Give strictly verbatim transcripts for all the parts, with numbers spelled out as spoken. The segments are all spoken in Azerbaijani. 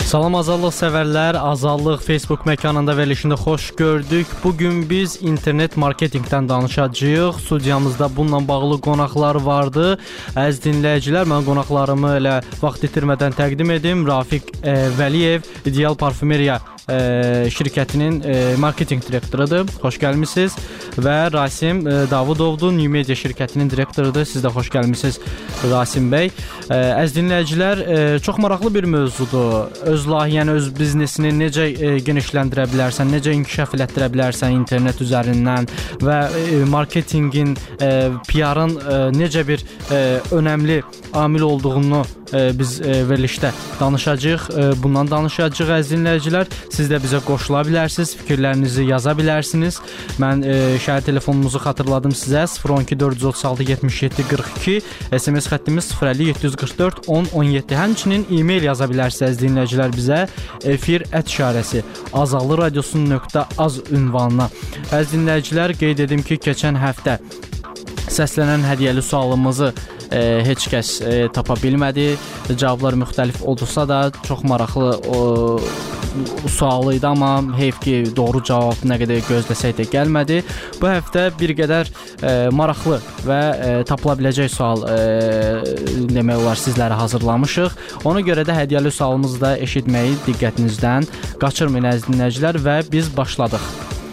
Salam azadlıq sevərlər, Azadlıq Facebook məkanında verilişində xoş gördük. Bugün biz internet marketingdən danışacağıq. Studiyamızda bununla bağlı qonaqlar vardı. Əziz dinləyicilər, mən qonaqlarımı elə vaxt itirmədən təqdim edim. Rafiq e, Vəliyev, İdeal Parfümeriya e, şirkətinin e, marketing direktorudur. Xoş gəlmisiniz. Və Rasim e, Davudovdur, New Media şirkətinin direktorudur. Siz də xoş gəlmisiniz Rasim bəy. E, əziz dinləyicilər, e, çox maraqlı bir mövzudur. Öz layihəni, öz biznesini necə e, genişləndirə bilərsən, necə inkişaf elətdirə bilərsən internet üzərindən və e, marketinqin, e, P R-ın e, necə bir e, önəmli amil olduğunu e, biz e, verilişdə danışacağıq. E, bundan danışacağıq əziz dinləyicilər. Siz də bizə qoşula bilərsiniz, fikirlərinizi yaza bilərsiniz. Mən e, şəhər telefonumuzu xatırladım sizə. sıfır on iki dörd yüz otuz altı yetmiş yeddi qırx iki, S M S xəttimiz sıfır əlli yeddi yüz qırx dörd on on yeddi. Həmçinin e-mail yaza bilərsiniz əziz dinləyicilər bizə. Efir ət işarəsi azadlıq radiosu nöqtə az ünvanına. Əziz dinləyicilər, qeyd edim ki, keçən həftə səslənən hədiyyəli sualımızı e, heç kəs e, tapa bilmədi. Cavablar müxtəlif olsa da çox maraqlı o, o sualı idi, amma heyf ki, doğru cavab nə qədər gözləsək də gəlmədi. Bu həftə bir qədər e, maraqlı və e, tapıla biləcək sual e, demək olar sizlərə hazırlamışıq. Ona görə də hədiyyəli sualımızı da eşitməyi diqqətinizdən qaçırmayın əziz dinləyicilər və biz başladıq.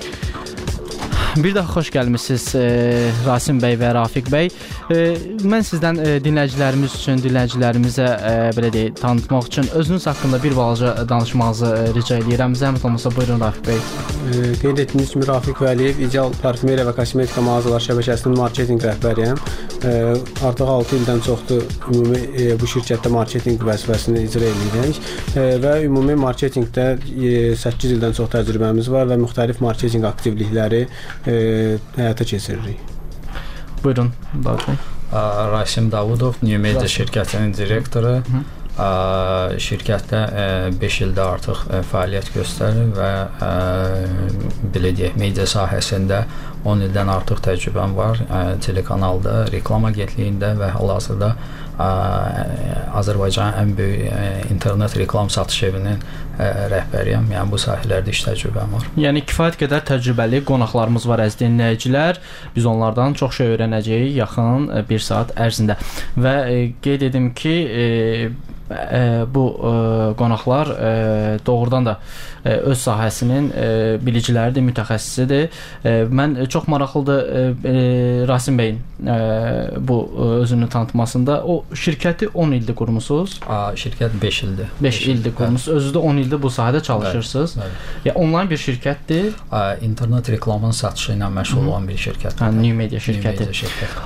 Bir daha xoş gəlmisiniz e, Rasim bəy və Rafiq bəy. E, mən sizdən e, dinləyicilərimiz üçün, dinləyicilərimizə e, belə deyək, tanıtmaq üçün özünüz haqqında bir balaca danışmağınızı e, rica edirəm. Zəhmət olmasa buyurun Rafiq bəy. E, qeyd etdiyiniz kimi Rafiq Vəliyev, İdeal Parfümeriya və Kosmetika mağazalar şəbəkəsinin marketinq rəhbəriyəm. E, artıq altı ildən çoxdur ümumi e, bu şirkətdə marketinq vəzifəsini icra edirik e, və ümumi marketinqdə e, səkkiz ildən çox təcrübəmiz var və müxtəlif marketinq aktivlikləri E, həyata keçiririk. Buyurun, Davud bəy. Rasim Davudov, New Media şirkətinin direktoru. Ə, şirkətdə beş ildə artıq ə, fəaliyyət göstərir və ə, belə deyək, media sahəsində on ildən artıq təcrübəm var. Ə, telekanalda, reklam agentliyində və hal-hazırda ə, Azərbaycanın ən böyük ə, internet reklam satış evinin ə, rəhbəriyəm. Yəni bu sahələrdə iş təcrübəm var. Yəni kifayət qədər təcrübəli qonaqlarımız var əziz dinləyicilər. Biz onlardan çox şey öyrənəcəyik yaxın bir saat ərzində. Və e, qeyd edim ki, e, e, bu e, qonaqlar e, doğrudan da e, öz sahəsinin e, biliciləridir, mütəxəssisidir. E, mən e, çox maraqlıdır e, e, Rasim bəyin e, bu e, özünü tanıtmasında. O şirkəti on ildir qurmusunuz. A, şirkət beş ildir. beş ildir qurmusunuz. Özü də on ildir bu sahədə çalışırsınız. Bəli, bəli. Ya onlayn bir şirkətdir. A, internet reklamın satışı ilə məşğul olan bir şirkətdir. Hə, New Media şirkəti. New Media şirkəti.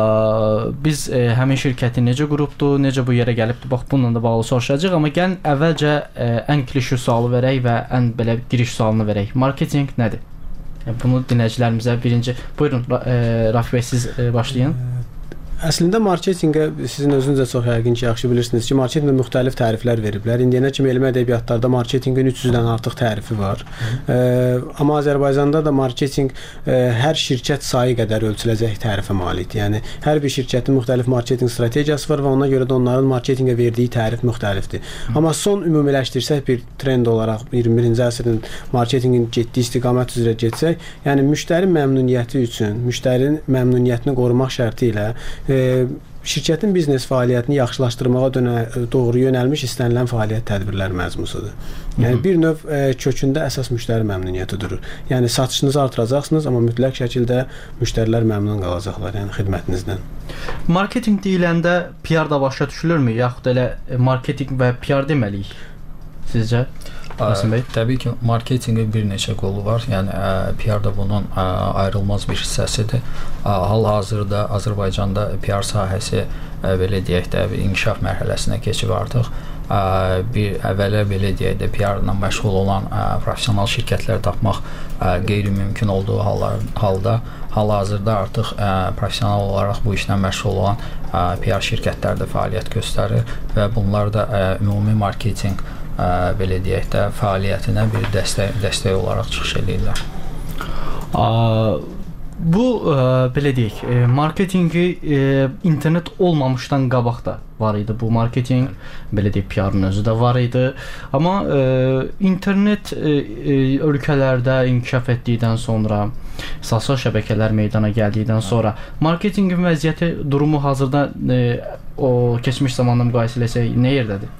A, biz e, həmin şirkəti necə qurubdu, necə bu yerə gəlibdi? Bax bununla da bağlı soruşacağıq, amma gəlin əvvəlcə e, ən klişe sualı verək və ən belə giriş sualını verək. Marketinq nədir? Yəni, bunu dinləyicilərimizə birinci buyurun e, Rafiq bəy siz e, başlayın. Əslində marketinqə sizin özünüz də çox yəqin ki, yaxşı bilirsiniz ki, marketinqdə müxtəlif təriflər veriblər. İndiyənə kimi elmi ədəbiyyatlarda marketinqin üç yüzdən artıq tərifi var. E, amma Azərbaycanda da marketinq e, hər şirkət sayı qədər ölçüləcək tərifə malikdir. Yəni hər bir şirkətin müxtəlif marketinq strategiyası var və ona görə də onların marketinqə verdiyi tərif müxtəlifdir. Hı. Amma son ümumiləşdirsək bir trend olaraq iyirmi birinci əsrin marketinqin getdiyi istiqamət üzrə getsək, yəni müştəri məmnuniyyəti üçün, müştərinin məmnuniyyətini qorumaq şərti ilə E, şirkətin biznes fəaliyyətini yaxşılaşdırmağa dönə, doğru yönəlmiş istənilən fəaliyyət tədbirlər məzmusudur. Yəni bir növ e, kökündə əsas müştəri məmnuniyyəti durur. Yəni satışınızı artıracaqsınız, amma mütləq şəkildə müştərilər məmnun qalacaqlar, yəni xidmətinizdən. Marketinq deyiləndə P R da başa düşülürmü, yaxud elə marketinq və P R deməliyik sizcə? Rasim bəy. Təbii ki, marketinqin bir neçə qolu var. Yəni ə, P R da bunun ə, ayrılmaz bir hissəsidir. Hal-hazırda Azərbaycanda P R sahəsi ə, belə deyək də inkişaf mərhələsinə keçib artıq. Ə, bir əvvələ belə deyək də P R ilə məşğul olan ə, professional şirkətlər tapmaq ə, qeyri-mümkün olduğu hallar, halda hal-hazırda artıq ə, professional olaraq bu işlə məşğul olan ə, P R şirkətlər də fəaliyyət göstərir və bunlar da ə, ümumi marketinq Ə, belə deyək də fəaliyyətinə bir dəstək, dəstək olaraq çıxış edirlər. Bu ə, belə deyək, ə, marketinqi ə, internet olmamışdan qabaq da var idi bu marketinq, belə deyək, P R-ın özü də var idi. Amma ə, internet ə, ölkələrdə inkişaf etdikdən sonra, sosial şəbəkələr meydana gəldikdən sonra marketinqin vəziyyəti, durumu hazırda ə, o keçmiş zamanda müqayisə etsək nə yerdədir?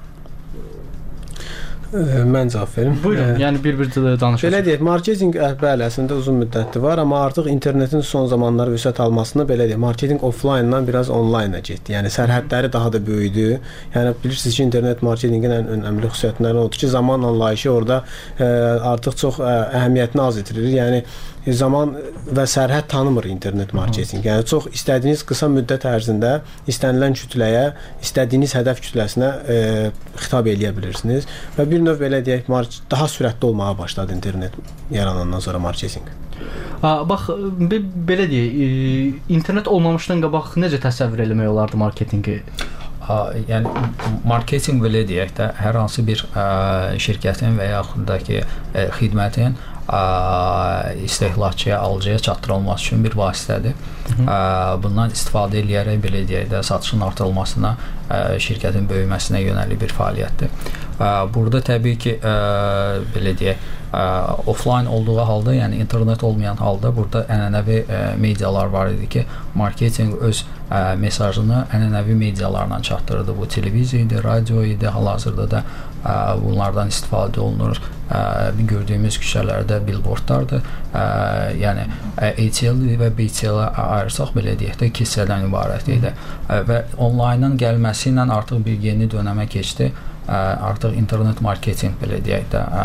Mən cavab verim. Buyurun, yəni bir-bir danışın. Belə deyək, marketinq bəli, əslində uzun müddətdir var, amma artıq internetin son zamanlar vüsət almasını belə deyək, marketinq offline-dan biraz online-a getdi. Yəni sərhədləri daha da böyüdü. Yəni bilirsiniz ki, internet marketinqin ən önəmli xüsusiyyətlərindən odur ki, zaman anlayışı orada ə, artıq çox ə, əhəmiyyətini az itirir. Yəni zaman və sərhəd tanımır internet marketinq. Yəni çox istədiyiniz qısa müddət ərzində istənilən kütləyə, istədiyiniz hədəf kütləsinə e, xitab eləyə bilirsiniz və bir növ belə deyək, daha sürətli olmağa başladı internet yaranandan sonra marketinq. Ha, bax, belə deyək, internet olmamışdan qabaq necə təsəvvür eləmək olardı marketinqi? Ha, yəni marketinq belə deyək də hər hansı bir ə, şirkətin və yaxud da ki ə, xidmətin ə, istehlakçıya, alıcıya çatdırılması üçün bir vasitədir. Ə, bundan istifadə edərək belə deyək də satışın artırılmasına, ə, şirkətin böyüməsinə yönəlik bir fəaliyyətdir. Ə, burada təbii ki ə, belə deyək, ə, offline olduğu halda, yəni internet olmayan halda burada ənənəvi ə, medialar var idi ki, marketinq öz ə, mesajını ənənəvi medialarla çatdırırdı. Bu televiziya idi, radio idi, hal-hazırda da ə, bunlardan istifadə olunur. Ə, gördüyümüz küçələrdə billboardlardır. Ə, yəni A T L və B T L-ə ayırsaq belə deyək də iki hissədən ibarət idi. Ə, və onlaynın gəlməsi ilə artıq bir yeni dönəmə keçdi. Ə, artıq internet marketinq belə deyək də ə,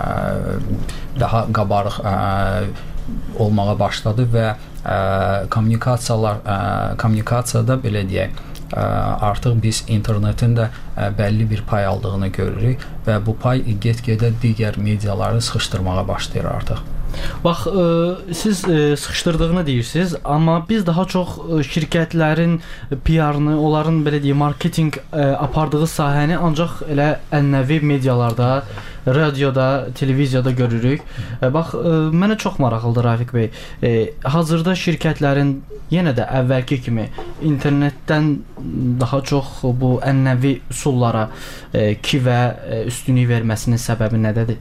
daha qabarıq ə, olmağa başladı və ə, kommunikasiyalar ə, kommunikasiyada belə deyək ə, artıq biz internetin də ə, bəlli bir pay aldığını görürük və bu pay get-gedə digər mediaları sıxışdırmağa başlayır artıq. Bax, ə, siz ə, sıxışdırdığını deyirsiniz, amma biz daha çox ə, şirkətlərin P R-ını, onların belə deyək, marketinq ə, apardığı sahəni ancaq elə ənənəvi medialarda, radioda, televiziyada görürük. Ə, bax, ə, mənə çox maraqlıdır Rafiq bəy. Ə, hazırda şirkətlərin yenə də əvvəlki kimi internetdən daha çox bu ənənəvi üsullara ə, ki və ə, üstünlük verməsinin səbəbi nədədir?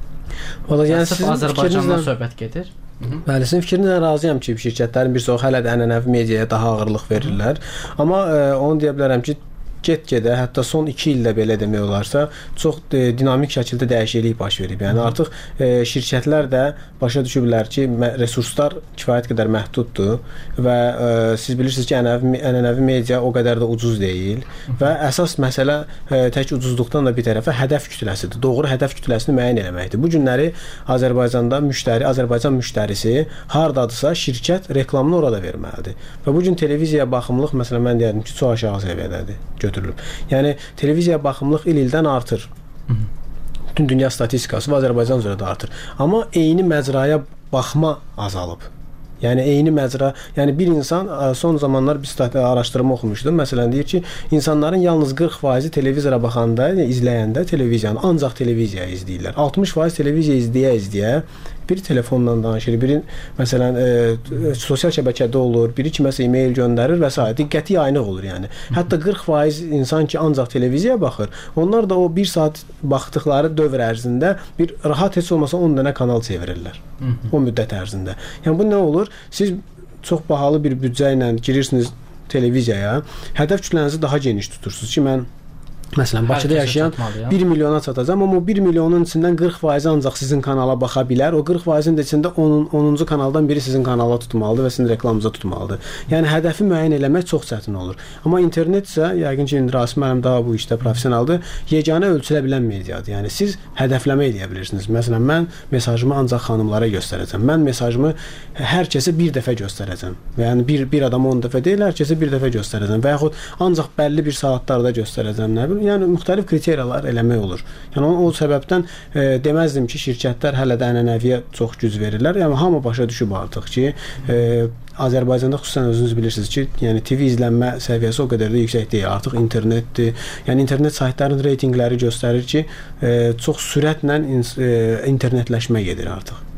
Valla yəni sizin Azərbaycandan söhbət gedir. Bəli, sizin fikrinizlə razıyam ki, şirkətlərin bir çoxu hələ də ənənəvi mediaya daha ağırlıq verirlər. Amma e, onu deyə bilərəm ki, get-gedə, hətta son iki ildə belə demək olarsa, çox e, dinamik şəkildə dəyişiklik baş verib. Yəni artıq e, şirkətlər də başa düşüblər ki, resurslar kifayət qədər məhduddur və e, siz bilirsiniz ki, ənənəvi, ənənəvi media o qədər də ucuz deyil və əsas məsələ e, tək ucuzluqdan da bir tərəfə hədəf kütləsidir. Doğru hədəf kütləsini müəyyən etməkdir. Bu günləri Azərbaycanda müştəri, Azərbaycan müştərisi hardadısa, şirkət reklamını orada verməlidir. Və bu gün televiziyaya baxımlıq, məsələn, mən deyərdim ki, çox aşağı səviyyədədir. Götürülüb. Yəni televiziya baxımlıq il-ildən artır. Hı -hı. Bütün dünya statistikası və Azərbaycan üzrə də artır. Amma eyni məcraya baxma azalıb. Yəni eyni məcra, yəni bir insan son zamanlar bir araşdırma oxumuşdum. Məsələn deyir ki, insanların yalnız qırx faizi televizora baxanda, yəni izləyəndə televiziyanı, ancaq televiziya izləyirlər. altmış faiz televiziya izləyə-izləyə biri telefonla danışır, biri məsələn e, sosial şəbəkədə olur, biri kiməsə e-mail göndərir və s. diqqəti yayınıq olur yəni. Hətta qırx faiz insan ki, ancaq televiziyaya baxır, onlar da o bir saat baxdıqları dövr ərzində bir rahat heç olmasa on dənə kanal çevirirlər. Hı -hı. O müddət ərzində. Yəni bu nə olur? Siz çox bahalı bir büdcə ilə girirsiniz televiziyaya, hədəf kütlənizi daha geniş tutursunuz ki, mən məsələn, Bakıda yaşayan bir milyona çatacam, amma o bir milyonun içindən qırx faizi ancaq sizin kanala baxa bilər. O qırx faizin də içində onuncu kanaldan biri sizin kanala tutmalıdır və sizin reklamınıza tutmalıdır. Yəni hədəfi müəyyən eləmək çox çətin olur. Amma internet isə yəqin ki, Rasim müəllim daha bu işdə professionaldır. Yeganə ölçülə bilən mediadır. Yəni siz hədəfləmə edə bilirsiniz. Məsələn, mən mesajımı ancaq xanımlara göstərəcəm. Mən mesajımı hər kəsə bir dəfə göstərəcəm. Yəni bir bir adama on dəfə deyil, hər kəsə bir dəfə göstərəcəm və yaxud ancaq bəlli bir saatlarda göstərəcəm, nə bilim. Yəni müxtəlif kriteriyalar eləmək olur. Yəni o, o səbəbdən e, deməzdim ki, şirkətlər hələ də ənənəviyə çox güc verirlər. Yəni hamı başa düşüb artıq ki, e, Azərbaycanda xüsusən özünüz bilirsiniz ki, yəni T V izlənmə səviyyəsi o qədər də yüksək deyil. Artıq internetdir. Yəni internet saytlarının reytinqləri göstərir ki, e, çox sürətlə in, e, internetləşmə gedir artıq.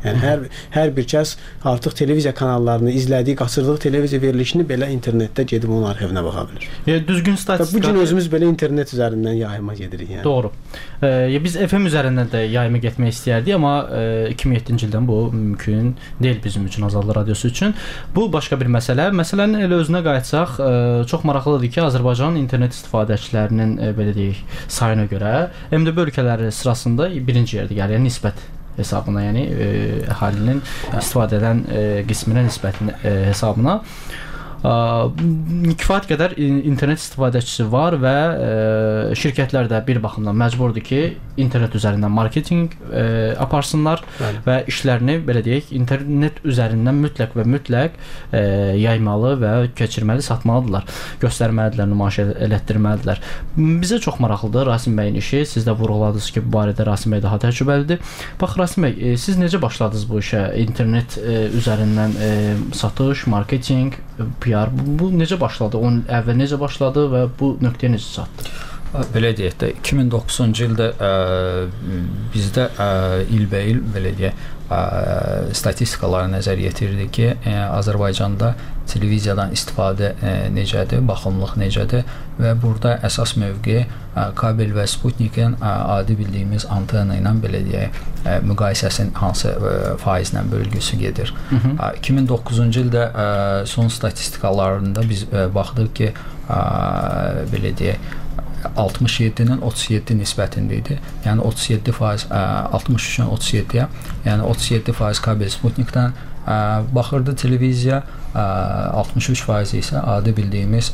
Yəni hər hər bir kəs artıq televiziya kanallarını izlədiyi, qaçırdığı televiziya verilişini belə internetdə gedib onun arxivinə baxa bilir. Yəni düzgün statistika. Bu gün özümüz belə internet üzərindən yayıma gedirik yəni. Doğru. E, biz F M üzərindən də yayıma getmək istəyərdik, amma e, iki min yeddinci ildən bu mümkün deyil bizim üçün, Azadlıq Radiosu üçün. Bu başqa bir məsələ. Məsələnin elə özünə qayıtsaq, e, çox maraqlıdır ki, Azərbaycanın internet istifadəçilərinin e, belə deyək sayına görə M D B ölkələri sırasında birinci yerdə gəlir, yəni nisbət hesabına, yəni e, əhalinin istifadə edən e, qisminə nisbətin e, hesabına e, kifayət qədər internet istifadəçisi var və e, şirkətlər də bir baxımdan məcburdur ki, internet üzərindən marketinq e, aparsınlar. Bəli. Və işlərini belə deyək, internet üzərindən mütləq və mütləq e, yaymalı və keçirməli, satmalıdırlar, göstərməlidirlər, nümayiş elətdirməlidirlər. Bizə çox maraqlıdır Rasim bəyin işi. Siz də vurğuladınız ki, bu barədə Rasim bəy daha təcrübəlidir. Bax Rasim bəy, e, siz necə başladınız bu işə? İnternet e, üzərindən e, satış, marketinq, P R, bu, bu necə başladı? Onun əvvəl necə başladı və bu nöqtəyə necə çatdı? Belə deyək də iki min doqquzuncu ildə ə, bizdə ə, ilbəil belə deyək ə, statistikalara nəzər yetirdik ki, ə, Azərbaycanda televiziyadan istifadə ə, necədir, baxımlıq necədir və burada əsas mövqe ə, kabel və Sputnikin ə, adi bildiyimiz antena ilə belə deyək ə, müqayisəsinin hansı ə, faizlə bölgüsü gedir. Hı -hı. Ə, iki min doqquzuncu ildə ə, son statistikalarında biz ə, baxdıq ki, ə, belə deyək altmış yeddinin otuz yeddi nisbətində idi. Yəni otuz yeddi faiz altmış üçün otuz yeddiyə, yəni otuz yeddi faiz kabel Sputnikdən baxırdı televiziya, altmış üç faiz isə adi bildiyimiz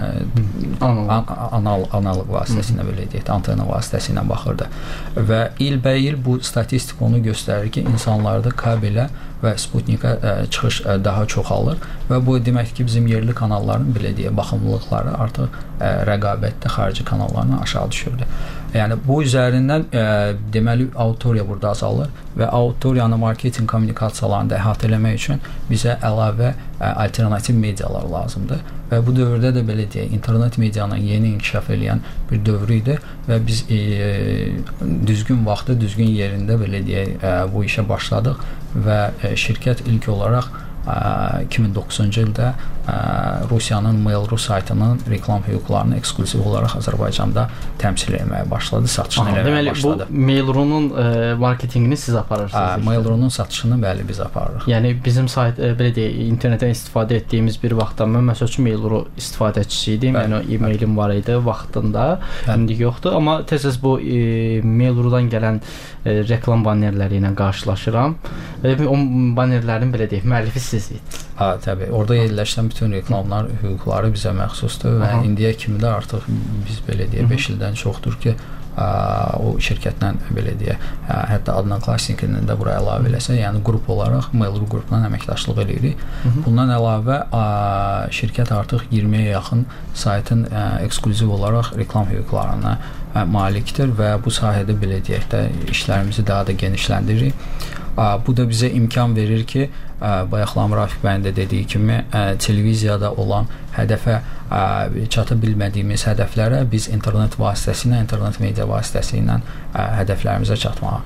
anal analoq vasitəsilə belə deyək, antena vasitəsilə baxırdı. Və ilbəil bu statistika onu göstərir ki, insanlarda kabelə və Sputnikə ə, çıxış ə, daha çoxalır və bu demək ki, bizim yerli kanalların belə deyə baxımlılıqları artıq ə, rəqabətdə xarici kanallarla aşağı düşürdü. Yəni bu üzərindən ə, deməli auditoriya burada azalır və auditoriyanı marketinq kommunikasiyalarını da əhatə eləmək üçün bizə əlavə ə, alternativ medialar lazımdır və bu dövrdə də belə deyək, internet medianın yeni inkişaf edən bir dövrü idi və biz e, düzgün vaxtda, düzgün yerində belə deyək, ə, bu işə başladıq və ə, şirkət ilk olaraq iki min doqquzuncu ildə ə, Rusiyanın Mail.ru saytının reklam hüquqlarını ekskluziv olaraq Azərbaycanda təmsil etməyə başladı, satışını Aha, eləməyə deməli, başladı. Bu Mail.ru-nun marketinqini siz aparırsınız? Mail.ru-nun satışını bəli biz aparırıq. Yəni bizim sayt ə, belə deyək, internetdən istifadə etdiyimiz bir vaxtda mən məsəl üçün Mail.ru istifadəçisi idim. Yəni o e-mailim var idi vaxtında, bəli. İndi yoxdur, amma tez-tez bu e, Mail.ru-dan gələn e, reklam bannerləri ilə qarşılaşıram. E, o bannerlərin belə deyək, müəllifi siz idiniz. Ha, təbii. Orada yerləşən bütün reklamlar hüquqları bizə məxsusdur və Aha. indiyə kimi də artıq biz belə deyək beş ildən çoxdur ki, ə, o şirkətlə belə deyək, ə, hətta Adnan Klassikinin də bura əlavə eləsə, yəni qrup olaraq Mail.ru qrupla əməkdaşlıq edirik. Bundan əlavə ə, şirkət artıq iyirmiyə yaxın saytın ə, ekskluziv olaraq reklam hüquqlarına ə, malikdir və bu sahədə belə deyək də işlərimizi daha da genişləndiririk. Bu da bizə imkan verir ki, bayaqlar Rafiq bəyin də dediyi kimi, televiziyada olan hədəfə çata bilmədiyimiz hədəflərə biz internet vasitəsilə, internet media vasitəsilə hədəflərimizə çatmağa.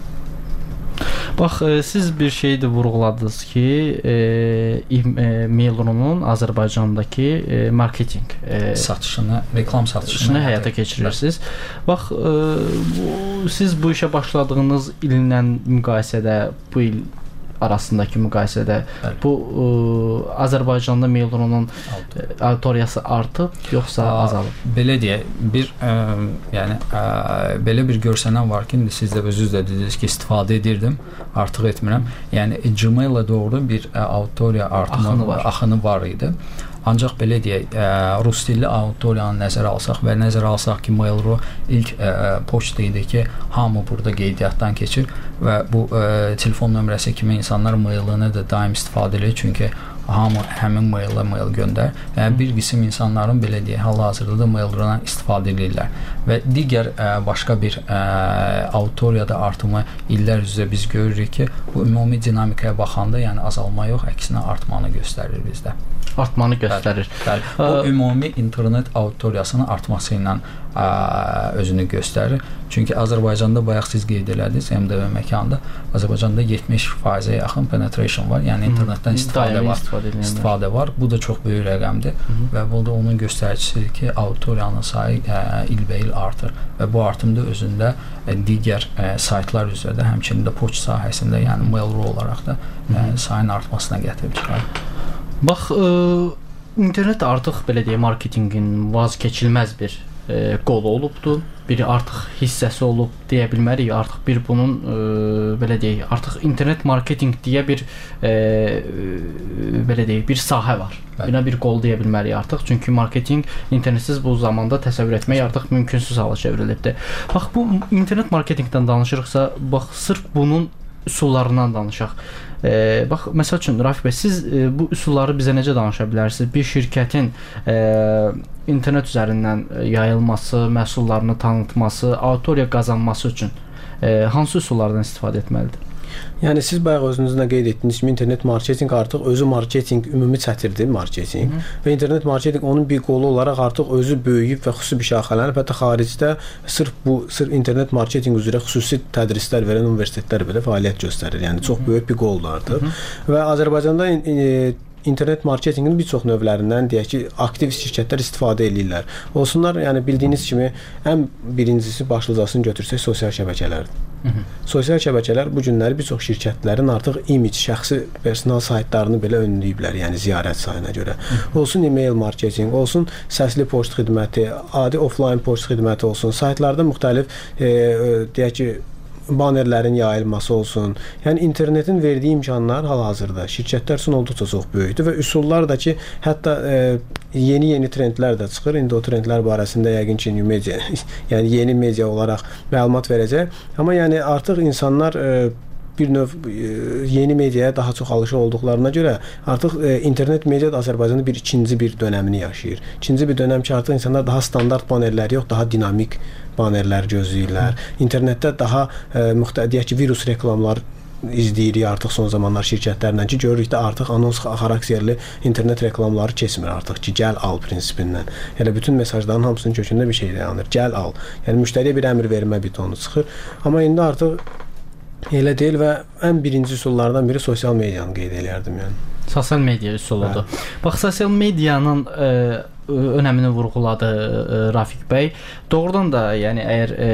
Bax, siz bir şeyi də vurğuladınız ki, e, e, Mail.ru-nun Azərbaycandakı e, marketinq e, satışını, reklam satışını həyata keçirirsiniz. Bax, e, bu, siz bu işə başladığınız illə müqayisədə, bu il arasındakı müqayisədə bəli. Bu ə, Azərbaycanda Mail.ru-nun auditoriyası artıb yoxsa a, azalıb? Belə deyək, bir ə, yəni ə, belə bir görsənən var ki, indi siz də özünüz də dediniz ki, istifadə edirdim, artıq etmirəm. Yəni Gmail-la doğru bir ə, auditoriya artımı axını var. axını var idi. Ancaq belə deyək, ə, rus dilli auditoriyanı nəzərə alsaq və nəzərə alsaq ki, Mail.ru ilk ə, poçta idi ki, hamı burada qeydiyyatdan keçir və bu ə, telefon nömrəsi kimi insanlar mailini də daim istifadə edir, çünki hamı həmin maillə mail göndər. Yəni bir qism insanların belə deyək, hal-hazırda da Mail.ru-dan istifadə edirlər və digər ə, başqa bir ə, auditoriyada artımı illər üzrə biz görürük ki, bu ümumi dinamikaya baxanda, yəni azalma yox, əksinə artmanı göstərir bizdə. Artmanı göstərir. Bəli, bəli. Bu ümumi internet auditoriyasının artması ilə özünü göstərir. Çünki Azərbaycanda bayaq siz qeyd elədiniz, M D V məkanında Azərbaycanda yetmiş faizə yaxın penetration var. Yəni internetdən istifadə var. İstifadə var. Bu da çox böyük rəqəmdir və bu da onun göstəricisidir ki, auditoriyanın sayı ilbəil artır və bu artım da özündə digər saytlar üzrə də, həmçinin də poçt sahəsində, yəni Mail.ru olaraq da sayın artmasına gətirib çıxarır. Bax, internet artıq belə deyək, marketinqin vazkeçilməz bir E, qolu olubdur. Biri artıq hissəsi olub deyə bilmərik. Artıq bir bunun e, belə deyək, artıq internet marketinq deyə bir e, belə deyək, bir sahə var. Buna bir qol deyə bilmərik artıq. Çünki marketinq internetsiz bu zamanda təsəvvür etmək artıq mümkünsüz hala çevrilibdir. Bax, bu internet marketinqdən danışırıqsa, bax, sırf bunun üsullarından danışaq. E, bax, məsəl üçün Rafiq bəy, siz e, bu üsulları bizə necə danışa bilərsiniz? Bir şirkətin e, internet üzərindən yayılması, məhsullarını tanıtması, auditoriya qazanması üçün e, hansı üsullardan istifadə etməlidir? Yəni siz bayaq özünüzdə qeyd etdiyiniz kimi internet marketinq artıq özü marketinq ümumi çətirdir marketinq və internet marketinq onun bir qolu olaraq artıq özü böyüyüb və xüsusi bir şaxələnib. Hətta xaricdə sırf bu sırf internet marketinq üzrə xüsusi tədrislər verən universitetlər belə fəaliyyət göstərir. Yəni çox böyük bir qoldur artıq. Və Azərbaycanda e, internet marketinqin bir çox növlərindən deyək ki, aktiv şirkətlər istifadə edirlər. Olsunlar, yəni bildiyiniz kimi ən birincisi başlıcasını götürsək sosial şəbəkələrdir. Hı -hı. Sosial şəbəkələr bu günləri bir çox şirkətlərin artıq image, şəxsi personal saytlarını belə önləyiblər, yəni ziyarət sayına görə. Hı -hı. Olsun e-mail marketinq, olsun səsli poçt xidməti, adi offline poçt xidməti olsun, saytlarda müxtəlif e, deyək ki, banerlərin yayılması olsun. Yəni internetin verdiyi imkanlar hal-hazırda şirkətlər üçün olduqca çox böyükdür və üsullar da ki, hətta e, yeni-yeni trendlər də çıxır. İndi o trendlər barəsində yəqin ki, media, yəni yeni media olaraq məlumat verəcək. Amma yəni artıq insanlar e, bir növ e, yeni mediaya daha çox alışıq olduqlarına görə artıq e, internet media da Azərbaycanda bir ikinci bir dönəmini yaşayır. İkinci bir dönəm ki, artıq insanlar daha standart banerlər yox, daha dinamik banerlər gözləyirlər. İnternetdə daha e, müxtəlif, deyək ki, virus reklamlar izləyirik artıq son zamanlar şirkətlərlə ki, görürük də artıq anons xarakterli internet reklamları keçmir artıq ki, gəl al prinsipindən. Yəni bütün mesajların hamısının kökündə bir şey dayanır. Gəl al. Yəni müştəriyə bir əmr vermə bitonu çıxır. Amma indi artıq elə deyil və ən birinci üsullardan biri sosial medianı qeyd edərdim, yəni. Sosial media üsuludur. Bax, sosial medianın e, önəmini vurğuladı e, Rafiq bəy. Doğrudan da, yəni əgər e,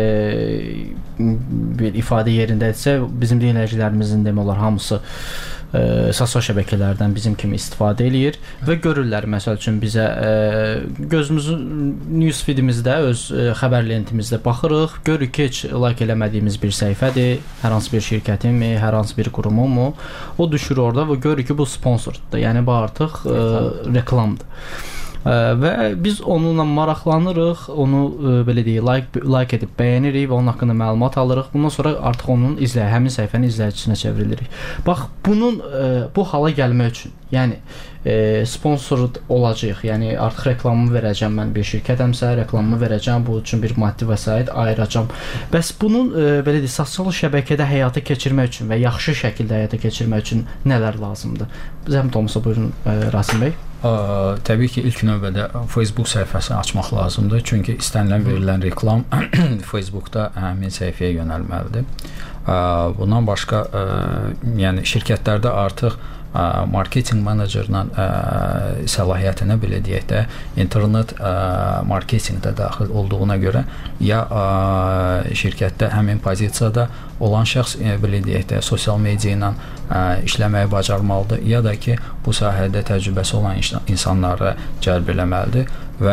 bir ifadə yerindədirsə, bizim dinləyicilərimizin demək olar hamısı e, sosial şəbəkələrdən bizim kimi istifadə eləyir və görürlər, məsəl üçün bizə e, gözümüzün news feedimizdə, öz e, xəbər lentimizdə baxırıq, görürük ki, heç like eləmədiyimiz bir səhifədir, hər hansı bir şirkətin mi, hər hansı bir qurumun mu, o düşür orada və görürük ki, bu sponsordur, yəni bu artıq e, reklamdır. Ə, və biz onunla maraqlanırıq, onu ə, belə deyək, like, like edib bəyənirik və onun haqqında məlumat alırıq. Bundan sonra artıq onun izləyə, həmin səhifənin izləyicisinə çevrilirik. Bax, bunun ə, bu hala gəlmək üçün, yəni ə, sponsor olacağıq, yəni artıq reklamımı verəcəm, mən bir şirkətəmsə, reklamımı verəcəm, bu üçün bir maddi vəsait ayıracam. Bəs bunun ə, belə deyək, sosial şəbəkədə həyata keçirmək üçün və yaxşı şəkildə həyata keçirmək üçün nələr lazımdır? Zəhmət olmasa buyurun ə, Rasim bəy. Ə, təbii ki, ilk növbədə Facebook səhifəsini açmaq lazımdır. Çünki istənilən verilən reklam Facebookda həmin səhifəyə yönəlməlidir. Ə, bundan başqa, ə, yəni şirkətlərdə artıq ə, marketinq menecerinin ə, səlahiyyətinə belə deyək də, internet ə, marketinqdə daxil olduğuna görə ya ə, şirkətdə həmin pozisiyada olan şəxs ə, belə deyək də, sosial media ilə ə, işləməyi bacarmalıdır, ya da ki, bu sahədə təcrübəsi olan insanları cəlb eləməlidir və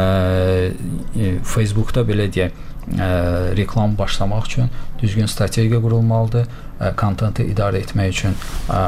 ə, Facebookda belə deyək, ə, reklam başlamaq üçün düzgün strategiya qurulmalıdır, ə, kontenti idarə etmək üçün ə,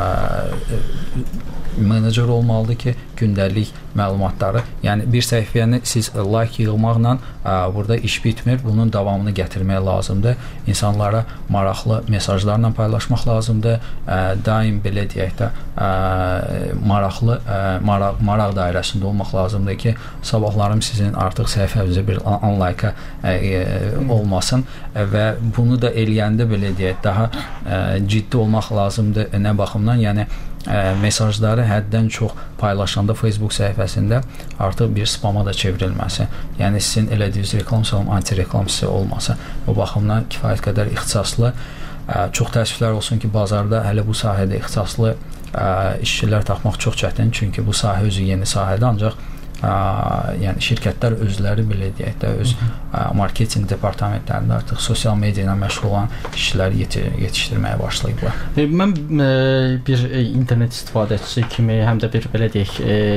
menecer olmalıdır ki, gündəlik məlumatları, yəni bir səhifəni siz like yığmaqla ə, burada iş bitmir, bunun davamını gətirmək lazımdır. İnsanlara maraqlı mesajlarla paylaşmaq lazımdır. Ə, daim belə deyək də ə, maraqlı ə, maraq, maraq dairəsində olmaq lazımdır ki, sabahlarım sizin artıq səhifənizə bir unlike-a olmasın və bunu da eləyəndə belə deyək, daha ə, ciddi olmaq lazımdır. Nə baxımdan? Yəni ə, mesajları həddən çox paylaşanda Facebook səhifəsində artıq bir spama da çevrilməsi, yəni sizin elədiyiniz reklam salım anti-reklam hissi olması, bu baxımdan kifayət qədər ixtisaslı, ə, çox təəssüflər olsun ki, bazarda hələ bu sahədə ixtisaslı ə, işçilər tapmaq çox çətin, çünki bu sahə özü yeni sahədir, ancaq ə, yəni şirkətlər özləri belə deyək də öz ə, marketinq departamentlərində artıq sosial media ilə məşğul olan işçiləri yeti yetişdirməyə başlayıblar. E, mən e, bir e, internet istifadəçisi kimi, həm də bir belə deyək,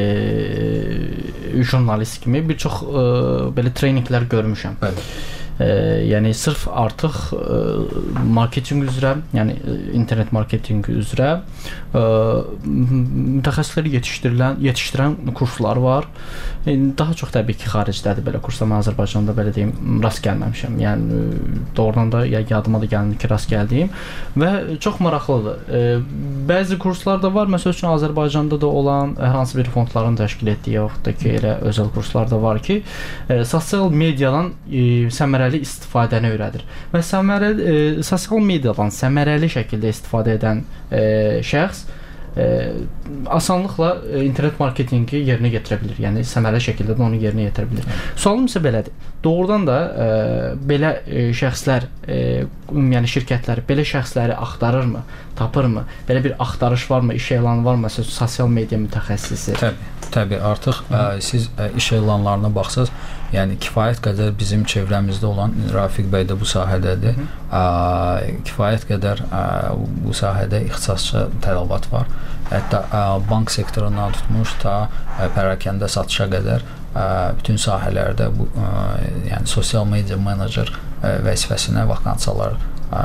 e, jurnalist kimi bir çox e, belə treninqlər görmüşəm. Bəli. E, yəni sırf artıq e, marketinq üzrə, yəni internet marketinqi üzrə e, mütəxəssisləri yetişdirilən, yetişdirən kurslar var. E, daha çox təbii ki, xaricdədir belə kurslar. Mən Azərbaycanda belə deyim, rast gəlməmişəm. Yəni doğrudan da ya yadıma da gəlmir ki, rast gəldiyim və çox maraqlıdır. E, bəzi kurslar da var. Məsəl üçün Azərbaycanda da olan hər hansı bir fondların təşkil etdiyi yaxud da ki, elə özəl kurslar da var ki, e, sosial mediadan e, səmərəli istifadəni öyrədir. Və səmərəli e, sosial mediadan səmərəli şəkildə istifadə edən e, şəxs e, asanlıqla e, internet marketinqi yerinə yetirə bilir. Yəni səmərəli şəkildə də onu yerinə yetirə bilir. Sualım isə belədir. Doğrudan da e, belə e, şəxslər, e, yəni şirkətlər belə şəxsləri axtarırmı, tapırmı? Belə bir axtarış varmı, iş elanı varmı? Məsələn, sosial media mütəxəssisi. Təbii, təbii. Artıq ə, siz ə, iş elanlarına baxsaz, yəni kifayət qədər bizim çevrəmizdə olan Rafiq bəy də bu sahədədir. Ə, kifayət qədər ə, bu sahədə ixtisasçı tələbat var. Hətta ə, bank sektorundan tutmuş ta ə, pərakəndə satışa qədər ə, bütün sahələrdə bu ə, yəni sosial media menecer ə, vəzifəsinə vakansiyalar ə,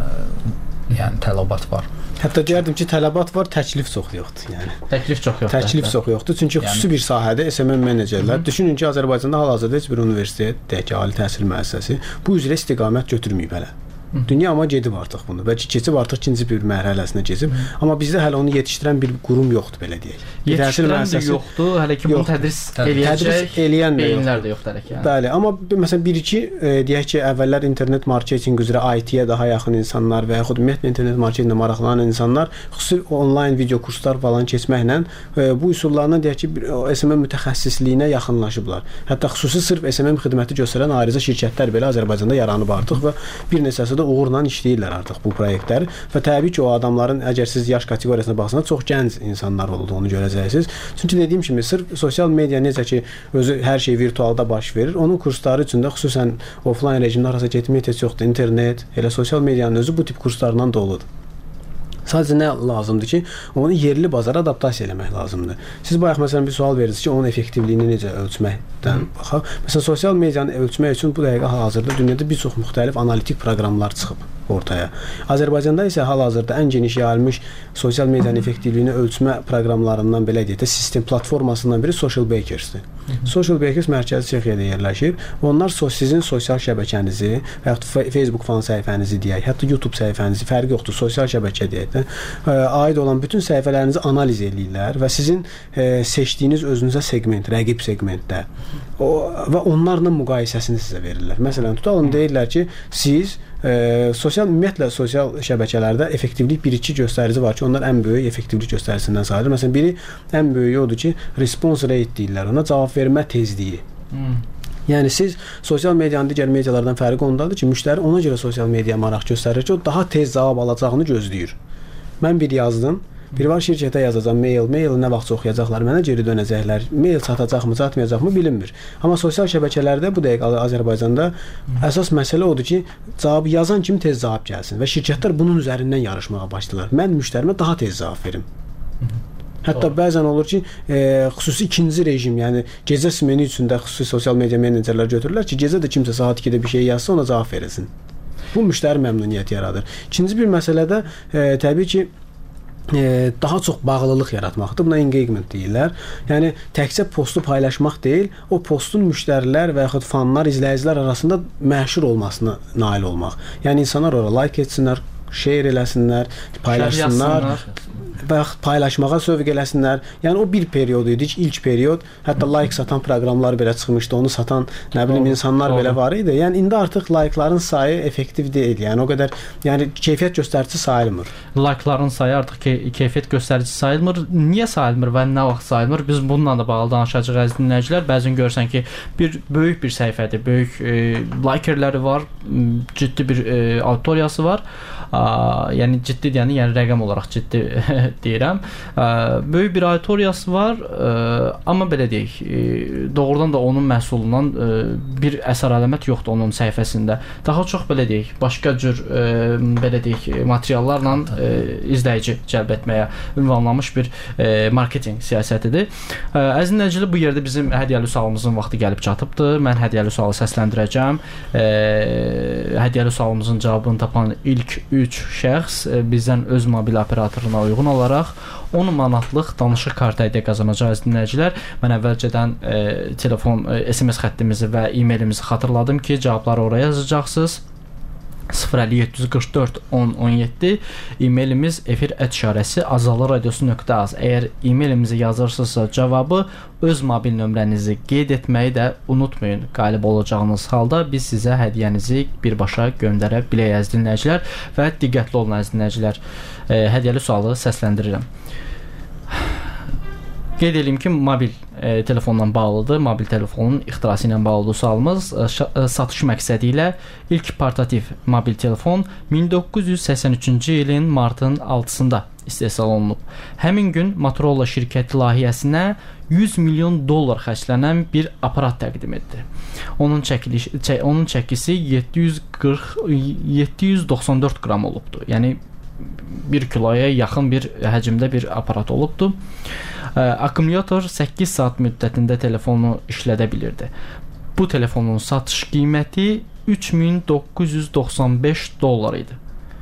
yəni tələbat var. Hətta deyərdim ki, tələbat var, təklif çox yoxdur, yəni. Təklif çox yoxdur. Təklif çox yoxdur. Çünki xüsusi yəni, bir sahədə S M M menecerlər, düşünün ki, Azərbaycanda hal-hazırda heç bir universitet, deyək ki, ali təhsil müəssisəsi bu üzrə istiqamət götürməyib hələ. Dünya amma gedib artıq bunu. Bəlkə keçib artıq ikinci bir mərhələsinə keçib. Hı. Amma bizdə hələ onu yetişdirən bir qurum yoxdur, belə deyək. Yetişdirən də yoxdur, hələ ki bunu tədris eləyəcək eləyən beyinlər də yoxdur hələ ki. Yəni. Bəli, amma məsələn bir-iki e, deyək ki, əvvəllər internet marketinq üzrə I T-yə daha yaxın insanlar və yaxud ümumiyyətlə internet marketinqlə maraqlanan insanlar xüsusi onlayn video kurslar falan keçməklə e, bu üsullarla deyək ki, S M M mütəxəssisliyinə yaxınlaşıblar. Hətta xüsusi sırf S M M xidməti göstərən ayrıca şirkətlər belə Azərbaycanda yaranıb artıq və bir neçəsi də uğurla işləyirlər artıq bu layihələri və təbii ki, o adamların əgər siz yaş kateqoriyasına baxsanız çox gənc insanlar olduğunu görəcəksiniz. Çünki dediyim kimi sırf sosial media necə ki özü hər şey virtualda baş verir, onun kursları üçün də xüsusən offlayn rejimdə arası getmək heç yoxdur. İnternet, elə sosial medianın özü bu tip kurslarla doludur. Sadəcə nə lazımdır ki, onu yerli bazara adaptasiya eləmək lazımdır. Siz bayaq məsələn bir sual verirsiniz ki, onun effektivliyini necə ölçməkdən baxaq. Məsələn, sosial medianı ölçmək üçün bu dəqiqə hal-hazırda dünyada bir çox müxtəlif analitik proqramlar çıxıb ortaya. Azərbaycanda isə hal-hazırda ən geniş yayılmış sosial medianın effektivliyini ölçmə proqramlarından belə deyək də sistem platformasından biri Social Bakers-dir. Social Bakers mərkəzi Çexiyada yerləşir. Onlar sizin sosial şəbəkənizi və yaxud Facebook fan səhifənizi deyək, hətta YouTube səhifənizi, fərqi yoxdur, sosial şəbəkə deyək də, aid olan bütün səhifələrinizi analiz edirlər və sizin e, seçdiyiniz özünüzə segment, rəqib segmentdə o, və onlarla müqayisəsini sizə verirlər. Məsələn, tutalım deyirlər ki, siz e, sosial ümumiyyətlə sosial şəbəkələrdə effektivlik bir-iki göstərici var ki, onlar ən böyük effektivlik göstəricisindən sayılır. Məsələn, biri ən böyüyü odur ki, response rate deyirlər, ona cavab vermə tezliyi. Hmm. Yəni siz sosial medianın digər medialardan fərqi ondadır ki, müştəri ona görə sosial mediaya maraq göstərir ki, o daha tez cavab alacağını gözləyir. Mən bir yazdım, bir var şirkətə yazacağam mail, maili nə vaxt oxuyacaqlar, mənə geri dönəcəklər, mail çatacaqmı, çatmayacaqmı bilinmir. Amma sosial şəbəkələrdə bu dəqiq Azərbaycanda əsas məsələ odur ki, cavab yazan kimi tez cavab gəlsin və şirkətlər bunun üzərindən yarışmağa başlayırlar. Mən müştərimə daha tez cavab verim. Hətta bəzən olur ki, e, xüsusi ikinci rejim, yəni gecə smeni üçün də xüsusi sosial media menecerlər götürürlər ki, gecə də kimsə saat ikidə bir şey yazsa ona cavab verilsin. Bu müştəri məmnuniyyəti yaradır. İkinci bir məsələdə e, təbii ki, e, daha çox bağlılıq yaratmaqdır. Buna engagement deyirlər. Yəni təkcə postu paylaşmaq deyil, o postun müştərilər və yaxud fanlar, izləyicilər arasında məşhur olmasına nail olmaq. Yəni insanlar ora like etsinlər, şeir eləsinlər, paylaşsınlar və paylaşmağa sövq eləsinlər. Yəni o bir periyod idi, ilk period. Hətta like satan proqramlar belə çıxmışdı, onu satan nə bilim insanlar belə var idi. Yəni indi artıq likeların sayı effektiv deyil. Yəni o qədər, yəni keyfiyyət göstərici sayılmır. Likeların sayı artıq key keyfiyyət göstərici sayılmır. Niyə sayılmır və nə vaxt sayılmır? Biz bununla da bağlı danışacağıq əziz dinləyicilər. Bəzən görsən ki, bir böyük bir səhifədir, böyük e, likerləri var, ciddi bir e, auditoriyası var. A, yəni ciddi yəni, yəni rəqəm olaraq ciddi deyirəm. A, böyük bir auditoriyası var, a, amma belə deyək, e, doğrudan da onun məhsulundan e, bir əsər əlamət yoxdur onun səhifəsində. Daha çox belə deyək, başqa cür e, belə deyək, materiallarla e, izləyici cəlb etməyə ünvanlanmış bir e, marketinq siyasətidir. E, əziz dinləyicilər, bu yerdə bizim hədiyyəli sualımızın vaxtı gəlib çatıbdır. Mən hədiyyəli sualı səsləndirəcəm. E, hədiyyəli sualımızın cavabını tapan ilk üç şəxs bizdən öz mobil operatoruna uyğun olaraq on manatlıq danışıq kartı hədiyyə qazanacaq əziz dinləyicilər. Mən əvvəlcədən e, telefon, e, S M S xəttimizi və e-mailimizi xatırladım ki, cavabları oraya yazacaqsınız. sıfır əlli yeddi yüz qırx dörd on on yeddi e-mailimiz efir et işarəsi azalıradiosu nöqtə az. Əgər e-mailimizi yazırsınızsa cavabı öz mobil nömrənizi qeyd etməyi də unutmayın. Qalib olacağınız halda biz sizə hədiyyənizi birbaşa göndərə bilək əziz dinləyicilər və diqqətli olun əziz dinləyicilər. E, hədiyyəli sualı səsləndirirəm. Qeyd edeyim ki, mobil e, telefonla bağlıdır. Mobil telefonun ixtirası ilə bağlıdır sualımız. E, satış məqsədi ilə ilk portativ mobil telefon min doqquz yüz səksən üçüncü ilin martın altısında istehsal olunub. Həmin gün Motorola şirkəti layihəsinə yüz milyon dollar xərclənən bir aparat təqdim etdi. Onun çəkiliş çə, onun çəkisi yeddi yüz qırx yeddi yüz doxsan dörd qram olubdu. Yəni bir kiloya yaxın bir həcmdə bir aparat olubdu. Akkumulyator səkkiz saat müddətində telefonu işlədə bilirdi. Bu telefonun satış qiyməti üç min doqquz yüz doxsan beş dollar idi.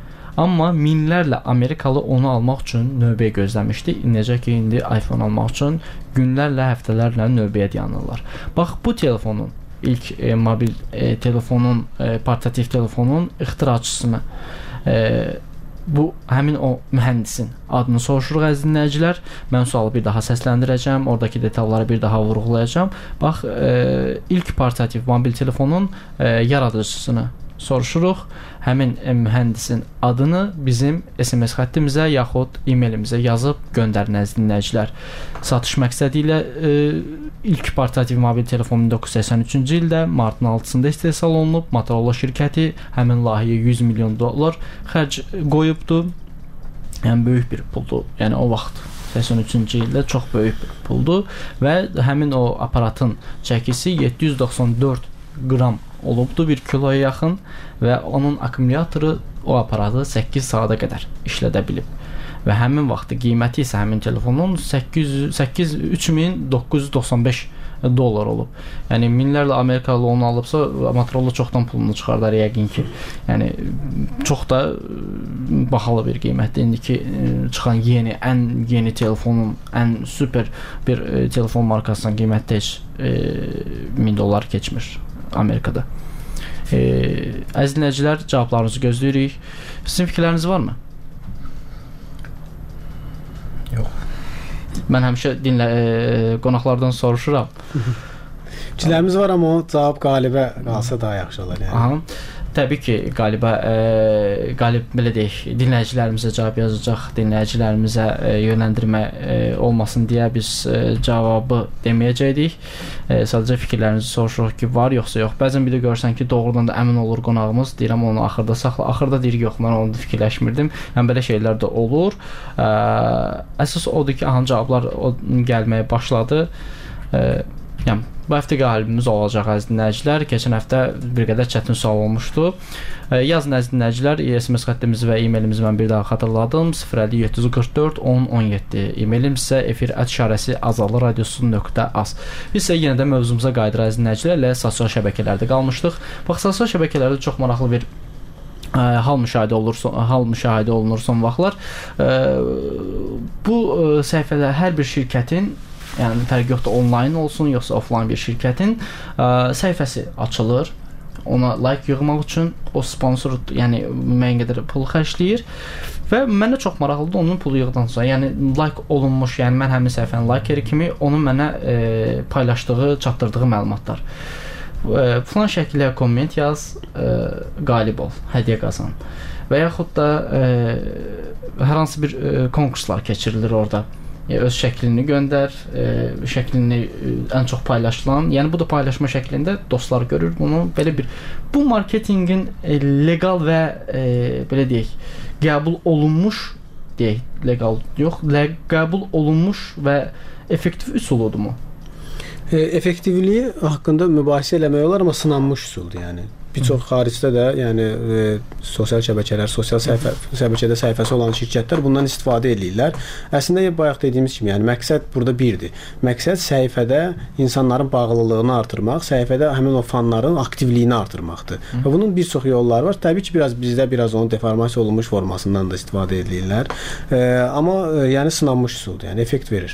Amma minlərlə Amerikalı onu almaq üçün növbəyə gözləmişdi. Necə ki, indi iPhone almaq üçün günlərlə, həftələrlə növbəyə dayanırlar. Bax, bu telefonun ilk e, mobil e, telefonun, e, portativ telefonun ixtiraçısını e, bu həmin o mühəndisin adını soruşuruq əziz dinləyicilər. Mən sualı bir daha səsləndirəcəm, oradakı detalları bir daha vurğulayacağam. Bax, e, ilk portativ mobil telefonun e, yaradıcısını soruşuruq. Həmin e, mühəndisin adını bizim S M S xəttimizə yaxud e-mailimizə yazıb göndərin əziz dinləyicilər. Satış məqsədi ilə e, ilk portativ mobil telefon min doqquz yüz səksən üçüncü ildə martın altısında istehsal olunub. Motorola şirkəti həmin layihəyə yüz milyon dollar xərc qoyubdu. Yəni böyük bir puldur. Yəni o vaxt səksən üçüncü ildə çox böyük bir puldur və həmin o aparatın çəkisi yeddi yüz doxsan dörd qram olubdu, bir kiloya yaxın və onun akkumulatoru o aparatı səkkiz saata qədər işlədə bilib. Və həmin vaxtı qiyməti isə həmin telefonun səkkiz üç min doqquz yüz doxsan beş dollar olub. Yəni minlərlə Amerikalı onu alıbsa, Motorola çoxdan pulunu çıxardar yəqin ki. Yəni çox da bahalı bir qiymətdir. İndiki çıxan yeni, ən yeni telefonun, ən super bir e, telefon markasının qiyməti heç e, min dollar keçmir Amerikada. E, əziz dinləyicilər, cavablarınızı gözləyirik. Sizin fikirləriniz varmı? Yox. Mən həmişə dinlə e, qonaqlardan soruşuram. Fikirlərimiz var, amma o cavab qalibə qalsa daha yaxşı olar yəni. Aha. Təbii ki, qalibə e, qalib belə deyək, dinləyicilərimizə cavab yazacaq, dinləyicilərimizə e, yönləndirmə e, olmasın deyə biz e, cavabı deməyəcəkdik. E, sadəcə fikirlərinizi soruşuruq ki, var yoxsa yox. Bəzən bir də görsən ki, doğrudan da əmin olur qonağımız, deyirəm onu axırda saxla. Axırda deyir yox, mən onu da fikirləşmirdim. Yəni belə şeylər də olur. E, əsas odur ki, aha cavablar o, gəlməyə başladı. E, yəni bu həftə qalibimiz olacaq əziz dinləyicilər. Keçən həftə bir qədər çətin sual olmuşdu. E, yazın əziz dinləyicilər, S M S xəttimizi və e-mailimizi mən bir daha xatırladım. sıfır əlli yeddi yüz qırx dörd on on yeddi. E-mailim isə efir et işarəsi azalıradiosu nöqtə az. Biz isə yenə də mövzumuza qayıdırıq əziz dinləyicilərlə sosial şəbəkələrdə qalmışdıq. Bax, sosial şəbəkələrdə çox maraqlı bir Ə, hal müşahidə olur, son, hal müşahidə olunur son vaxtlar. Ə, bu ə, səhifələr hər bir şirkətin, yəni fərqi yoxdur, onlayn olsun yoxsa offlayn bir şirkətin ə, səhifəsi açılır. ona like yığmaq üçün o sponsor, yəni müəyyən qədər pul xərcləyir və mənə çox maraqlıdır onun pulu yığdıqdan sonra. Yəni like olunmuş, yəni mən həmin səhifənin likeri kimi onun mənə e, paylaşdığı, çatdırdığı məlumatlar. E, falan şəkildə komment yaz, e, qalib ol, hədiyyə qazan. Və yaxud da e, hər hansı bir e, konkurslar keçirilir orada. E, öz şəklini göndər, e, şəklini e, ən çox paylaşılan, yəni bu da paylaşma şəklində dostlar görür bunu. Belə bir bu marketinqin e, leqal və e, belə deyək, qəbul olunmuş deyək, leqal yox, lə, qəbul olunmuş və effektiv üsuludurmu? E, effektivliyi haqqında mübahisə eləmək olar, amma sınanmış üsuldur, yəni. Bir çox xaricdə də, yəni e, sosial şəbəkələr, sosial səhifə, şəbəkədə səhifəsi olan şirkətlər bundan istifadə edirlər. Əslində bayaq dediyimiz kimi, yəni məqsəd burada birdir. Məqsəd səhifədə insanların bağlılığını artırmaq, səhifədə həmin o fanların aktivliyini artırmaqdır. Hı. Və bunun bir çox yolları var. Təbii ki, biraz bizdə biraz onun deformasiya olunmuş formasından da istifadə edirlər. E, amma e, yəni sınanmış üsuldur, yəni effekt verir.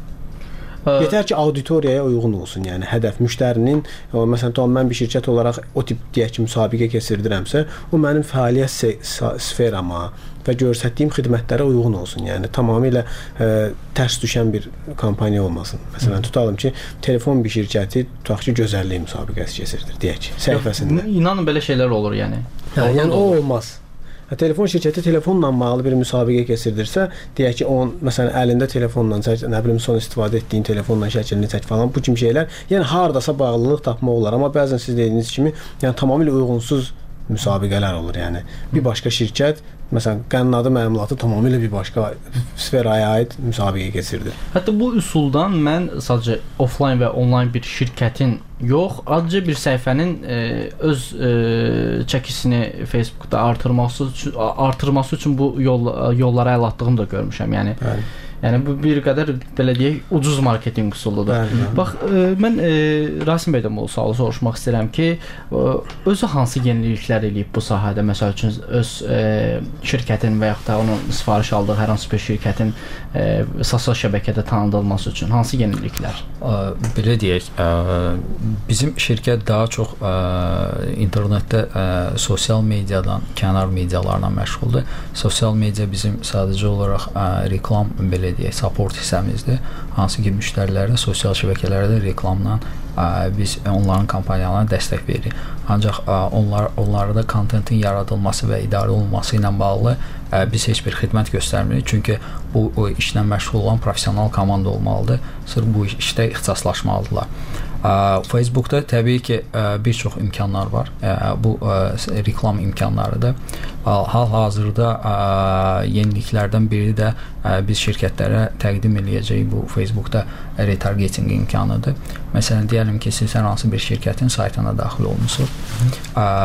Yetər ki, auditoriyaya uyğun olsun, yəni hədəf müştərinin, o, məsələn, tamam, mən bir şirkət olaraq o tip deyək ki, müsabiqə keçirdirəmsə, o mənim fəaliyyət sferama və göstərdiyim xidmətlərə uyğun olsun. Yəni tamamilə e, tərs düşən bir kampaniya olmasın. Məsələn, Hı. tutalım ki, telefon bir şirkəti tutaq ki, gözəllik müsabiqəsi keçirdir, deyək ki, səhifəsində. İnanın belə şeylər olur, yəni. Hə, yəni o olmaz. Telefon şirkəti telefonla bağlı bir müsabiqə keçirdirsə, deyək ki, onun məsələn əlində telefonla çək, nə bilim son istifadə etdiyin telefonla şəklini çək falan, bu kimi şeylər, yəni hardasa bağlılıq tapmaq olar, amma bəzən siz dediyiniz kimi, yəni tamamilə uyğunsuz müsabiqələr olur, yəni bir başqa şirkət məsələn qənnadı məmulatı tamamilə bir başqa sferaya aid müsabiqə keçirdir. Hətta bu üsuldan mən sadəcə offline və online bir şirkətin yox, adca bir səhifənin e, öz e, çəkisini Facebookda artırması üçün artırması üçün bu yol yollara əl atdığımı da görmüşəm. Yəni Bəli. Yəni bu bir qədər belə deyək, ucuz marketinq üsuludur. Bəli. Bax, e, mən e, Rasim bəydən bu sualı soruşmaq istəyirəm ki, e, özü hansı yeniliklər eləyib bu sahədə? Məsəl üçün öz e, şirkətin və yaxud da onun sifariş aldığı hər hansı bir şirkətin e, sosial şəbəkədə tanıdılması üçün hansı yeniliklər? Ə, belə deyək, ə, bizim şirkət daha çox ə, internetdə ə, sosial mediadan, kənar medialarla məşğuldur. Sosial media bizim sadəcə olaraq ə, reklam belə deyək, support hissəmizdir. Hansı ki, müştərilərə sosial şəbəkələrdə reklamla ə, biz onların kampaniyalarına dəstək veririk. Ancaq ə, onlar onlarda kontentin yaradılması və idarə olunması ilə bağlı ə, biz heç bir xidmət göstərmirik. Çünki bu o işlə məşğul olan professional komanda olmalıdır. Sırf bu işdə ixtisaslaşmalıdırlar. Facebookda təbii ki, bir çox imkanlar var. Bu reklam imkanlarıdır. Hal-hazırda yeniliklərdən biri də biz şirkətlərə təqdim edəcəyik bu Facebookda retargeting imkanıdır. Məsələn, deyəlim ki, siz hər hansı bir şirkətin saytına daxil olmusunuz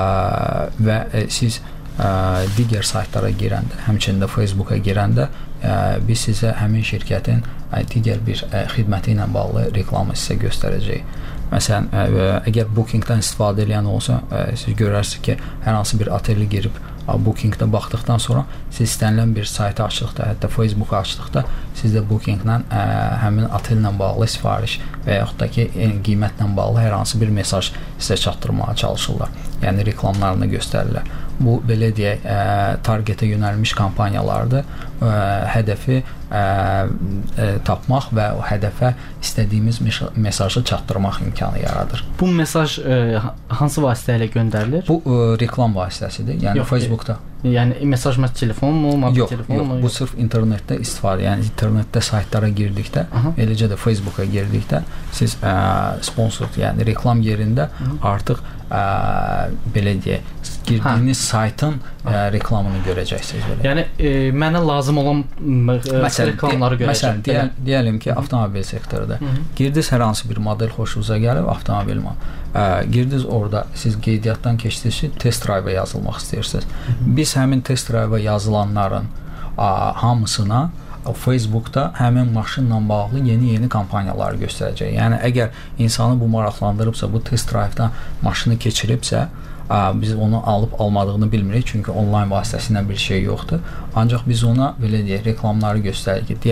və siz digər saytlara girəndə, həmçinin də Facebooka girəndə biz sizə həmin şirkətin digər bir xidməti ilə bağlı reklamı sizə göstərəcəyik. Məsələn, əgər Bookingdən istifadə edən olsa, siz görərsiniz ki, hər hansı bir otelli girib Bookingdə baxdıqdan sonra siz istənilən bir saytı açdıqda, hətta Facebook açdıqda sizdə Bookinglə həmin otellə bağlı sifariş və yaxud da ki, qiymətlə bağlı hər hansı bir mesaj sizə çatdırmağa çalışırlar. Yəni reklamlarını göstərirlər. Bu belə deyək, ə, targetə yönəlmiş kampaniyalardır. Ə, hədəfi ə, ə, tapmaq və o hədəfə istədiyimiz mesajı çatdırmaq imkanı yaradır. Bu mesaj ə, hansı vasitə ilə göndərilir? Bu ə, reklam vasitəsidir. Yəni yox, Facebookda. Yəni mesaj mə telefonmu, mobil telefonmu? Yox, bu sırf internetdə istifadə. Yəni internetdə saytlara girdikdə, Aha. eləcə də Facebooka girdikdə siz ə, sponsor, yəni reklam yerində Aha. artıq ə, belə deyək, girdiyiniz hə. saytın ə, reklamını görəcəksiniz belə. Yəni e, mənə lazım olan məsələn, reklamları görəcəm. Məsələn, deyəl, deyəlim ki, avtomobil sektorunda girdiniz hər hansı bir model xoşunuza gəlib, avtomobil ə, girdiniz orada, siz qeydiyyatdan keçdiniz ki, test drive yazılmaq istəyirsiniz. Hı -hı. Biz həmin test drive yazılanların ə, hamısına Facebookda həmin maşınla bağlı yeni-yeni kampaniyaları göstərəcək. Yəni əgər insanı bu maraqlandırıbsa, bu test drive-dan maşını keçiribsə, biz onu alıb almadığını bilmirik, çünki onlayn vasitəsilə bir şey yoxdur. Ancaq biz ona belə deyək, reklamları göstəririk ki, deyəlim,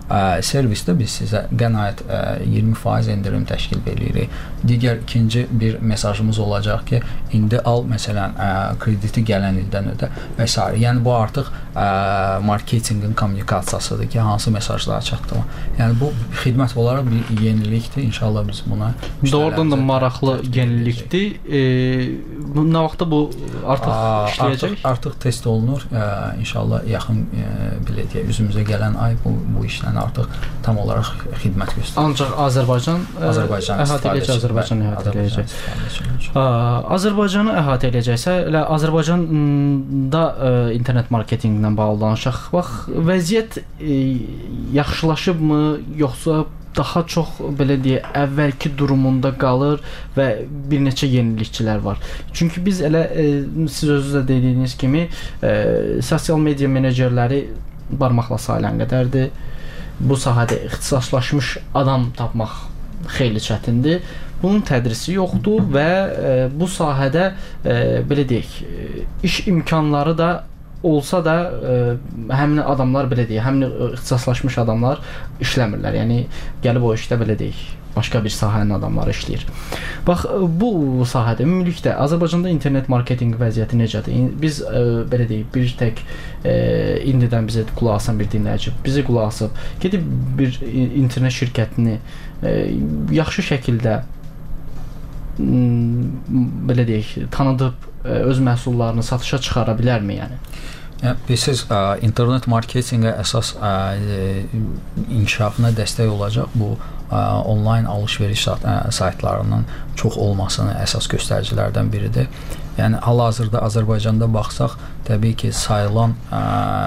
servisdə biz sizə qənaət iyirmi faiz endirim təşkil edirik. Digər ikinci bir mesajımız olacaq ki, indi al məsələn krediti gələn ildən ödə və s. Yəni bu artıq marketinqin kommunikasiyasıdır ki, hansı mesajları çatdırma. Yəni bu xidmət olaraq bir yenilikdir. İnşallah biz buna doğrudan da maraqlı yenilikdir. E, nə vaxtda bu artıq Aa, işləyəcək? Artıq, artıq test olunur. E, İnşallah yaxın e, belə deyək, üzümüzə gələn ay bu bu işlə artıq tam olaraq xidmət göstərir. Ancaq Azərbaycan Azərbaycan əhatə edəcək, Azərbaycan əhatə edəcək. Azərbaycanı əhatə edəcəksə, elə Azərbaycanda ə, internet marketinqlə bağlı danışaq. Bax, vəziyyət ə, yaxşılaşıbmı, yoxsa daha çox belə deyək, əvvəlki durumunda qalır və bir neçə yenilikçilər var. Çünki biz elə ə, siz özünüz də dediyiniz kimi ə, sosial media menecerləri barmaqla sayılan qədərdir. Bu sahədə ixtisaslaşmış adam tapmaq xeyli çətindir. Bunun tədrisi yoxdur və e, bu sahədə e, belə deyək, iş imkanları da olsa da e, həmin adamlar belə deyək, həmin ixtisaslaşmış adamlar işləmirlər. Yəni gəlib o işdə belə deyək, başqa bir sahənin adamları işləyir. Bax, bu sahədə ümumilikdə Azərbaycanda internet marketinq vəziyyəti necədir? Biz e, belə deyək, bir tək e, indidən bizə qulaq asan bir dinləyici, bizi qulaq asıb, gedib bir internet şirkətini e, yaxşı şəkildə belə deyək, tanıdıb e, öz məhsullarını satışa çıxara bilərmi yəni? Bilirsiniz, internet marketinqə əsas inkişafına dəstək olacaq bu onlayn alış-veriş saytlarının çox olmasının əsas göstəricilərdən biridir. Yəni hal-hazırda Azərbaycanda baxsaq, təbii ki, sayılan ə,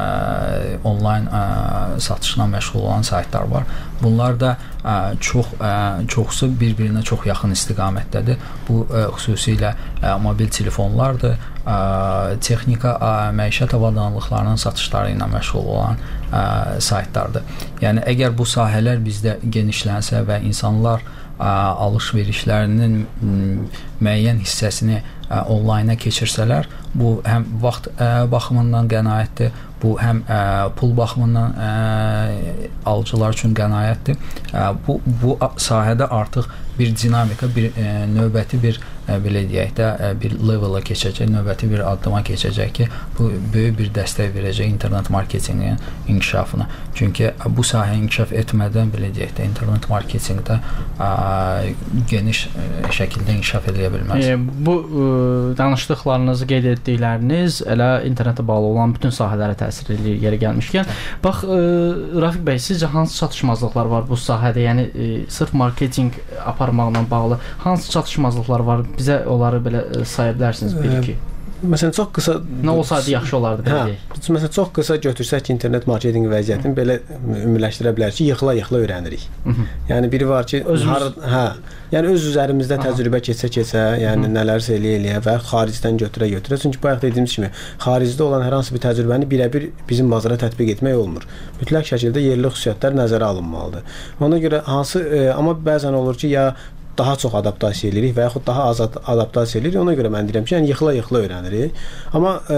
onlayn ə, satışla məşğul olan saytlar var. Bunlar da ə, çox ə, çoxsu bir-birinə çox yaxın istiqamətdədir. Bu ə, xüsusilə ə, mobil telefonlardır, ə, texnika, ə, məişət avadanlıqlarının satışları ilə məşğul olan ə, saytlardır. Yəni əgər bu sahələr bizdə genişlənsə və insanlar ə, alış-verişlərinin müəyyən hissəsini ə, onlayna keçirsələr, bu həm vaxt ə, baxımından qənaətdir, bu həm ə, pul baxımından ə, alıcılar üçün qənaətdir. Ə, bu bu sahədə artıq bir dinamika, bir ə, növbəti bir ə, belə deyək də ə, bir levela keçəcək, növbəti bir addıma keçəcək ki, bu böyük bir dəstək verəcək internet marketinqin inkişafına. Çünki ə, bu sahə inkişaf etmədən belə deyək də internet marketinqdə ə, geniş ə, şəkildə inkişaf edə bilməz. E, bu ə, danışdıqlarınızı qeyd etdikləriniz elə internetə bağlı olan bütün sahələrə təsir edir yeri gəlmişkən. Bax, ə, Rafiq bəy, sizcə hansı çatışmazlıqlar var bu sahədə? Yəni ə, sırf marketinq aparmaqla bağlı hansı çatışmazlıqlar var? Bizə onları belə ə, saya bilərsiniz bir-iki. Məsələn, çox qısa nə olsaydı yaxşı olardı belə deyək. Hə, məsələn, çox qısa götürsək ki, internet marketinq vəziyyətini belə ümumiləşdirə bilərik ki, yıxıla-yıxıla öyrənirik. Hı -hı. Yəni biri var ki, özümüz... har, hə, yəni öz üzərimizdə Aha. təcrübə keçə-keçə, yəni nələrsə eləyə-eləyə və xaricdən götürə-götürə. Çünki bayaq dediyimiz kimi, xaricdə olan hər hansı bir təcrübəni birə-bir bizim bazara tətbiq etmək olmur. Mütləq şəkildə yerli xüsusiyyətlər nəzərə alınmalıdır. Ona görə hansı, e, amma bəzən olur ki, ya daha çox adaptasiya edirik və yaxud daha az adaptasiya edirik. Ona görə mən deyirəm ki, yəni yıxıla-yıxıla öyrənirik. Amma e,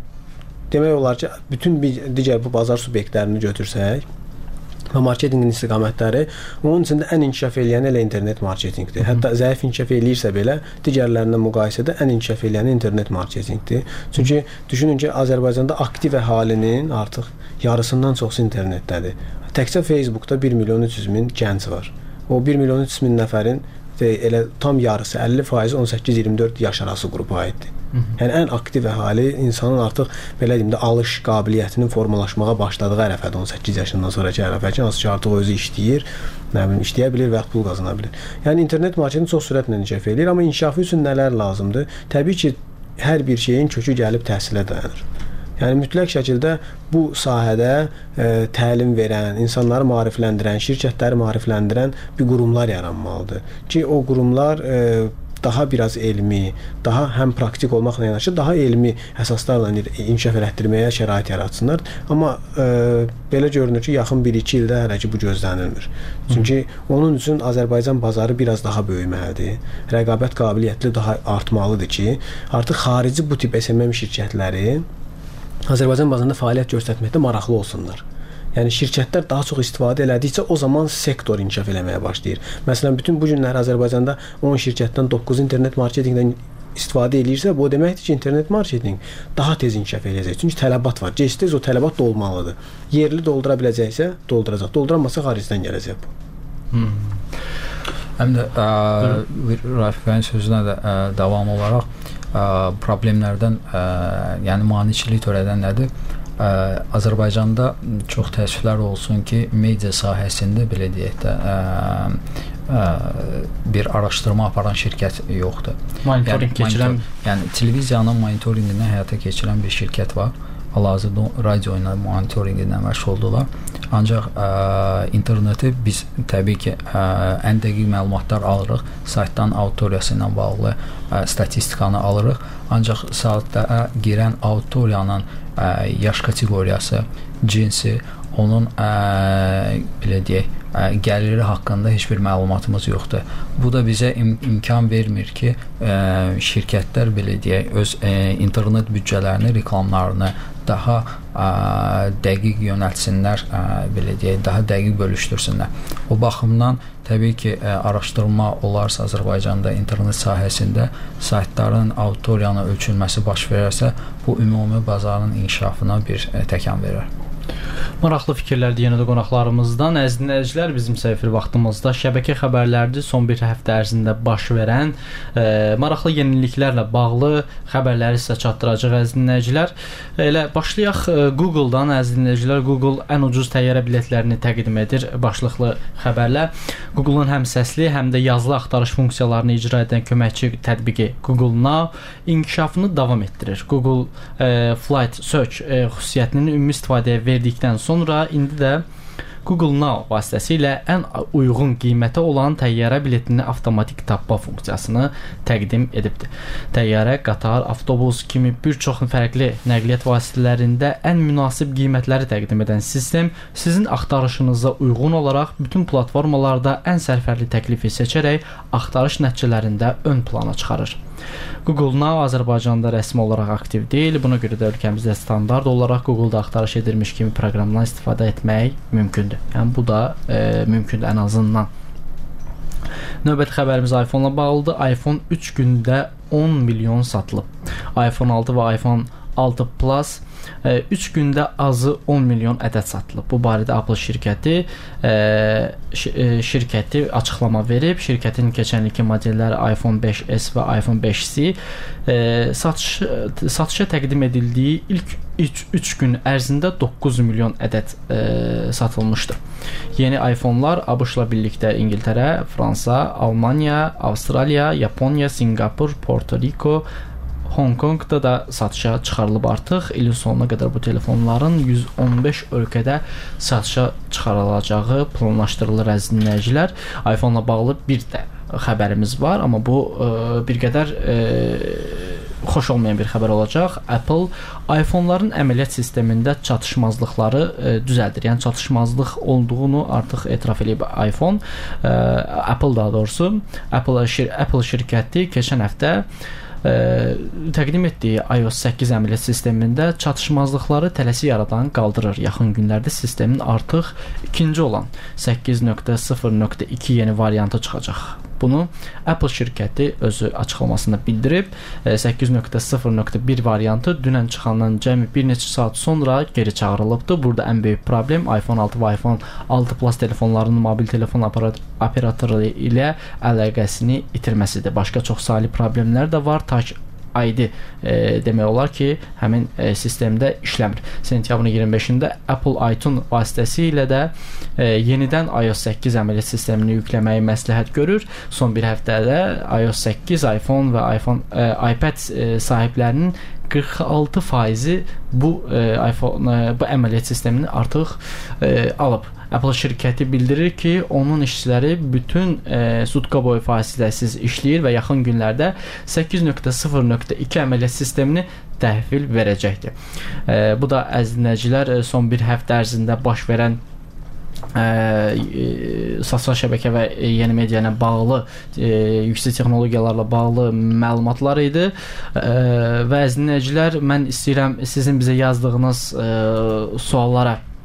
demək olar ki, bütün digər bu bazar subyektlərini götürsək və marketinqin istiqamətləri, onun içində ən inkişaf edən elə internet marketinqdir. Hətta zəif inkişaf eləyirsə belə, digərlərindən müqayisədə ən inkişaf edən internet marketinqdir. Çünki düşünün ki, Azərbaycanda aktiv əhalinin artıq yarısından çoxsu internetdədir. Təkcə Facebookda bir milyon üç yüz min gənc var. O bir milyon üç yüz min nəfərin elə tam yarısı, əlli faizi on səkkiz iyirmi dörd yaş arası qrupa aiddir. Yəni ən aktiv əhali insanın artıq belə deyim də alış qabiliyyətinin formalaşmağa başladığı ərəfədə, on səkkiz yaşından sonraki ərəfə ki, hansı ki artıq özü işləyir, nə bilim, işləyə bilir və pul qazana bilir. Yəni internet marketinq çox sürətlə inkişaf edir, amma inkişafı üçün nələr lazımdır? Təbii ki, hər bir şeyin kökü gəlib təhsilə dayanır. Yəni mütləq şəkildə bu sahədə e, təlim verən, insanları maarifləndirən, şirkətləri maarifləndirən bir qurumlar yaranmalıdır ki, o qurumlar e, daha biraz elmi, daha həm praktik olmaqla yanaşı, daha elmi əsaslarla inkişaf elətdirməyə şərait yaratsınlar. Amma e, belə görünür ki, yaxın bir-iki ildə hələ ki bu gözlənilmir. Çünki onun üçün Azərbaycan bazarı biraz daha böyüməlidir. Rəqabət qabiliyyətli daha artmalıdır ki, artıq xarici bu tip S M M şirkətləri Azərbaycan bazarında fəaliyyət göstərməkdə maraqlı olsunlar. Yəni şirkətlər daha çox istifadə elədikcə o zaman sektor inkişaf eləməyə başlayır. Məsələn, bütün bu günlər Azərbaycanda on şirkətdən doqquz internet marketinqdən istifadə eləyirsə, bu deməkdir ki, internet marketinq daha tez inkişaf eləyəcək. Çünki tələbat var. Gec-tez o tələbat da olmalıdır. Yerli doldura biləcəksə, dolduracaq. Dolduramasa xaricdən gələcək bu. Hmm. Həm də Raif bəyin sözünə də ə, davam olaraq ə, problemlərdən, ə, yəni maneçilik törədən nədir? Ə, Azərbaycanda çox təəssüflər olsun ki, media sahəsində belə deyək də ə, ə, bir araşdırma aparan şirkət yoxdur. Monitoring yəni, keçirən, monitor, yəni televiziyanın monitorinqini həyata keçirən bir şirkət var. Hal-hazırda radio ilə monitorinqlə məşğul oldular. Ancaq ə, interneti biz təbii ki, ə, ən dəqiq məlumatlar alırıq. Saytdan auditoriyası ilə bağlı ə, statistikanı alırıq. Ancaq saytlara girən auditoriyanın ə, yaş kateqoriyası, cinsi, onun ə, belə deyək, ə, gəliri haqqında heç bir məlumatımız yoxdur. Bu da bizə im imkan vermir ki, ə, şirkətlər belə deyək, öz ə, internet büdcələrini, reklamlarını daha ə, dəqiq yönəltsinlər, ə, belə deyək, daha dəqiq bölüşdürsünlər. O baxımdan təbii ki, ə, araşdırma olarsa Azərbaycanda internet sahəsində saytların auditoriyanın ölçülməsi baş verərsə, bu ümumi bazarın inkişafına bir ə, təkan verir. Maraqlı fikirlərdir yenə də qonaqlarımızdan. Əziz dinləyicilər, bizim səfir vaxtımızda şəbəkə xəbərlərdir. Son bir həftə ərzində baş verən e, maraqlı yeniliklərlə bağlı xəbərləri sizə çatdıracaq əziz dinləyicilər. Elə başlayaq e, Google-dan əziz dinləyicilər. Google ən ucuz təyyarə biletlərini təqdim edir. Başlıqlı xəbərlə Google-un həm səsli, həm də yazılı axtarış funksiyalarını icra edən köməkçi tətbiqi Google Now inkişafını davam etdirir. Google e, Flight Search e, xüsusiyyətinin ümumi istifadəyə verdikdən sonra indi də Google Now vasitəsilə ən uyğun qiymətə olan təyyarə biletini avtomatik tapma funksiyasını təqdim edibdir. Təyyarə, qatar, avtobus kimi bir çox fərqli nəqliyyat vasitələrində ən münasib qiymətləri təqdim edən sistem sizin axtarışınıza uyğun olaraq bütün platformalarda ən sərfərli təklifi seçərək axtarış nəticələrində ön plana çıxarır. Google Now Azərbaycanda rəsmi olaraq aktiv deyil. Buna görə də ölkəmizdə standart olaraq Google-da axtarış edilmiş kimi proqramdan istifadə etmək mümkündür. Yəni bu da e, mümkündür ən azından. Növbəti xəbərimiz iPhone-la bağlıdır. iPhone üç gündə on milyon satılıb. iPhone altı və iPhone altı Plus üç gündə azı on milyon ədəd satılıb. Bu barədə Apple şirkəti e, şirkəti açıqlama verib. Şirkətin keçən ilki modelləri iPhone beş S və iPhone beş C e, satış, satışa təqdim edildiyi ilk üç gün ərzində doqquz milyon ədəd e, satılmışdı. Yeni iPhone-lar ABŞ-la birlikdə İngiltərə, Fransa, Almaniya, Avstraliya, Yaponiya, Singapur, Porto Rico, Hong Kongda da satışa çıxarılıb artıq. İlin sonuna qədər bu telefonların yüz on beş ölkədə satışa çıxarılacağı planlaşdırılır əziz dinləyicilər. iPhone-la bağlı bir də xəbərimiz var, amma bu e, bir qədər e, xoş olmayan bir xəbər olacaq. Apple iPhone-ların əməliyyat sistemində çatışmazlıqları e, düzəldir. Yəni çatışmazlıq olduğunu artıq etiraf edib iPhone, e, Apple daha doğrusu, Apple, şir Apple şirkəti keçən həftə Ə, təqdim etdiyi iOS səkkiz əməliyyat sistemində çatışmazlıqları tələsi yaradan qaldırır. Yaxın günlərdə sistemin artıq ikinci olan səkkiz nöqtə sıfır nöqtə iki yeni variantı çıxacaq. Bunu Apple şirkəti özü açıqlamasında bildirib. səkkiz nöqtə sıfır nöqtə bir variantı dünən çıxandan cəmi bir neçə saat sonra geri çağırılıbdı. Burada ən böyük problem iPhone altı və iPhone altı Plus telefonlarının mobil telefon operatoru ilə əlaqəsini itirməsidir. Başqa çox saylı problemlər də var. Touch I D e, demək olar ki, həmin e, sistemdə işləmir. Sentyabrın iyirmi beşində Apple iTunes vasitəsilə də e, yenidən iOS səkkiz əməliyyat sistemini yükləməyi məsləhət görür. Son bir həftədə iOS səkkiz, iPhone və iPhone, e, iPad e, sahiblərinin qırx altı faizi bu e, iPhone e, bu əməliyyat sistemini artıq e, alıb. Apple şirkəti bildirir ki, onun işçiləri bütün e, sutka boyu fasiləsiz işləyir və yaxın günlərdə səkkiz nöqtə sıfır nöqtə iki əməliyyat sistemini təhvil verəcəkdir. E, bu da əziz dinləyicilər son bir həftə ərzində baş verən Ə, ə, sosial şəbəkə və yeni media ilə bağlı, ə, yüksək texnologiyalarla bağlı məlumatlar idi. Ə, və əziz dinləyicilər, mən istəyirəm sizin bizə yazdığınız ə, suallara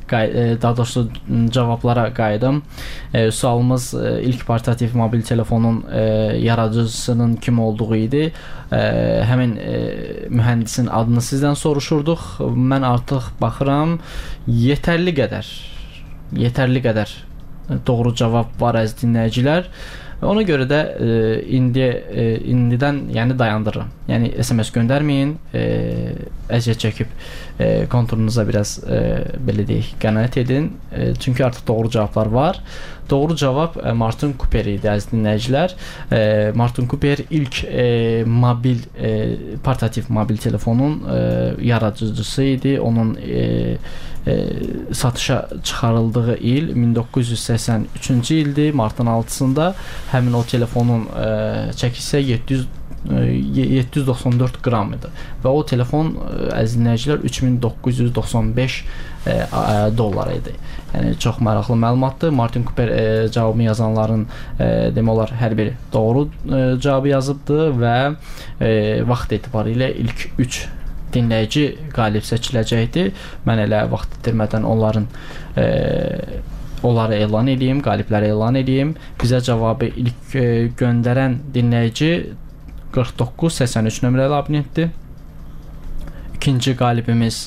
daha doğrusu cavablara qayıdım. E, sualımız e, ilk portativ mobil telefonun e, yaradıcısının kim olduğu idi. E, həmin e, mühəndisin adını sizdən soruşurduq. Mən artıq baxıram, yetərli qədər, yetərli qədər doğru cavab var əziz dinləyicilər. Ona görə də e, indi e, indidən yəni dayandırıram. Yəni S M S göndərməyin, e, əziyyət çəkib e, konturunuza biraz e, belə deyək, qənaət edin. E, çünki artıq doğru cavablar var. Doğru cavab e, Martin Cooper idi əziz dinləyicilər. E, Martin Cooper ilk e, mobil e, portativ mobil telefonun e, yaradıcısı idi. Onun e, e, satışa çıxarıldığı il min doqquz yüz səksən üçüncü ildir. Martın altısında həmin o telefonun e, çəkisi yeddi yüz doxsan dörd qram idi və o telefon əziz dinləyicilər üç min doqquz yüz doxsan beş e, dollar idi. Yəni çox maraqlı məlumatdır. Martin Cooper e, cavabını yazanların e, demək olar hər biri doğru e, cavabı yazıbdı və e, vaxt etibarilə ilk üç dinləyici qalib seçiləcəkdi. Mən elə vaxt itirmədən onların e, onları elan edeyim, qalibləri elan edeyim. Bizə cavabı ilk e, göndərən dinləyici qırx doqquz səksən üç nömrəli abunentdir. İkinci qalibimiz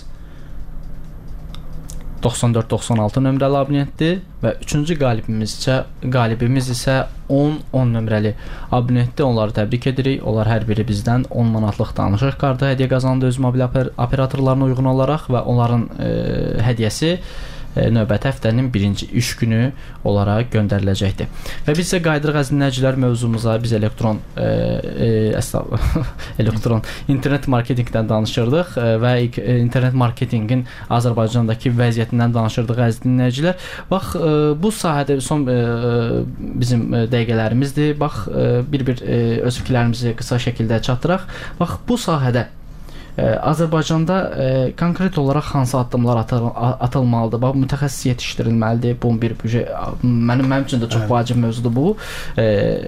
doxsan dörd doxsan altı nömrəli abunentdir və üçüncü qalibimiz isə qalibimiz isə on on nömrəli abunentdir. Onları təbrik edirik. Onlar hər biri bizdən on manatlıq danışıq kartı hədiyyə qazandı öz mobil operatorlarına uyğun olaraq və onların e, hədiyyəsi növbəti həftənin birinci iş günü olaraq göndəriləcəkdir. Və biz isə qayıdırıq əziz dinləyicilər mövzumuza. Biz elektron e, e, elektron internet marketinqdən danışırdıq e, və e, internet marketinqin Azərbaycandakı vəziyyətindən danışırdıq əziz dinləyicilər. Bax e, bu sahədə son e, bizim dəqiqələrimizdir. Bax e, bir-bir e, öz fikirlərimizi qısa şəkildə çatdıraq. Bax bu sahədə Azərbaycanda e, konkret olaraq hansı addımlar atıl atılmalıdır? Bax, mütəxəssis yetişdirilməlidir. Bu bir mənim mənim üçün də çox vacib mövzudur bu. E,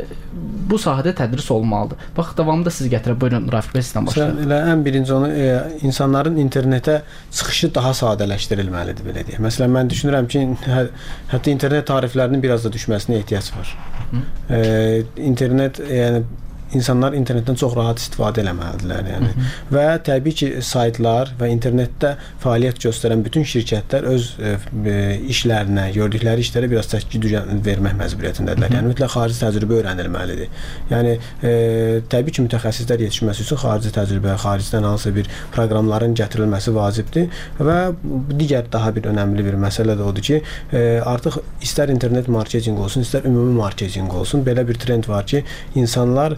bu sahədə tədris olmalıdır. Bax, davamında siz gətirək. Buyurun, Rafiq bəy, sizdən başlayaq. Elə ən birinci onu e, insanların internetə çıxışı daha sadələşdirilməlidir, belə deyək. Məsələn, mən düşünürəm ki, hə, hətta internet tariflərinin biraz da düşməsinə ehtiyac var. E, internet, yəni İnsanlar internetdən çox rahat istifadə eləməlidirlər, yəni. Hı -hı. Və təbii ki, saytlar və internetdə fəaliyyət göstərən bütün şirkətlər öz e, işlərinə, gördükləri işlərə biraz təşkil vermək məcburiyyətindədirlər. Yəni mütləq xarici təcrübə öyrənilməlidir. Yəni e, təbii ki, mütəxəssislər yetişməsi üçün xarici təcrübə, xaricdən hansısa bir proqramların gətirilməsi vacibdir və digər daha bir önəmli bir məsələ də odur ki, e, artıq istər internet marketinq olsun, istər ümumi marketinq olsun, belə bir trend var ki, insanlar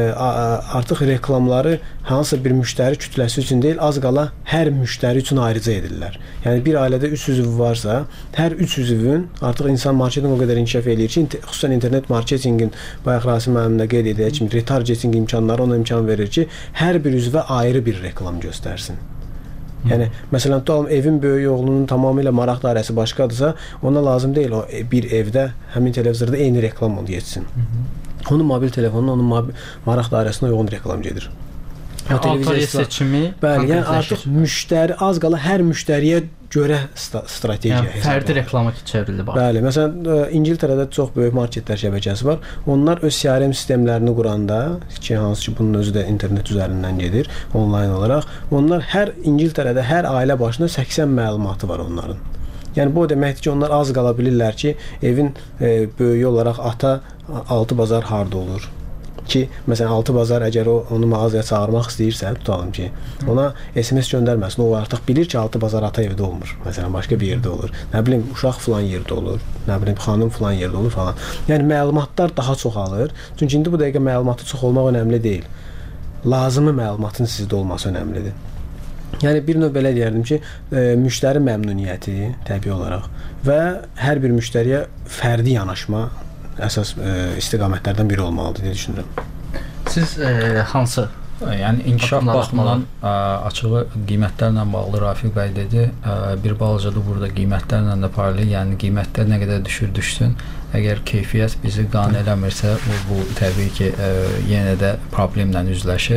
artıq reklamları hansısa bir müştəri kütləsi üçün deyil, az qala hər müştəri üçün ayrıca edirlər. Yəni bir ailədə üç üzv varsa, hər üç üzvün artıq insan marketinq o qədər inkişaf eləyir ki, xüsusən internet marketinqin bayaq Rasim müəllim də qeyd edək kimi retargeting imkanları ona imkan verir ki, hər bir üzvə ayrı bir reklam göstərsin. Yəni məsələn tutalım evin böyük oğlunun tamamilə maraq dairəsi başqadırsa, ona lazım deyil o bir evdə həmin televizorda eyni reklam onu yetsin. Onun mobil telefonuna, onun mobil maraq dairəsinə uyğun reklam gedir. Autoriya seçimi, bəli, yəni artıq müştəri az qala hər müştəriyə görə strategiya yəni, fərdi reklama çevrildi bax. Bəli, məsələn İngiltərədə çox böyük marketlər şəbəkəsi var. Onlar öz C R M sistemlərini quranda, ki, hansı ki bunun özü də internet üzərindən gedir, onlayn olaraq, onlar hər İngiltərədə hər ailə başına səksən məlumatı var onların. Yəni bu o deməkdir ki, onlar az qala bilirlər ki, evin e, böyüyü olaraq ata altı bazar harda olur. Ki, məsələn, altı bazar əgər o onu mağazaya çağırmaq istəyirsə, tutalım ki, ona S M S göndərməsin. O artıq bilir ki, altı bazar ata evdə olmur. Məsələn, başqa bir yerdə olur. Nə bilim, uşaq filan yerdə olur. Nə bilim, xanım filan yerdə olur falan. Yəni məlumatlar daha çoxalır. Çünki indi bu dəqiqə məlumatı çox olmaq önəmli deyil. Lazımi məlumatın sizdə olması önəmlidir. Yəni bir növ belə deyərdim ki, e, müştəri məmnuniyyəti təbii olaraq və hər bir müştəriyə fərdi yanaşma əsas e, istiqamətlərdən biri olmalıdır deyə düşünürəm. Siz e, hansı? Yəni inkişaf baxımından açığı qiymətlərlə bağlı Rafiq bəy dedi. Ə, bir balaca da burada qiymətlərlə də paralel, yəni qiymətlər nə qədər düşür düşsün, əgər keyfiyyət bizi qane eləmirsə, bu, bu təbii ki, ə, yenə də problemlə üzləşir.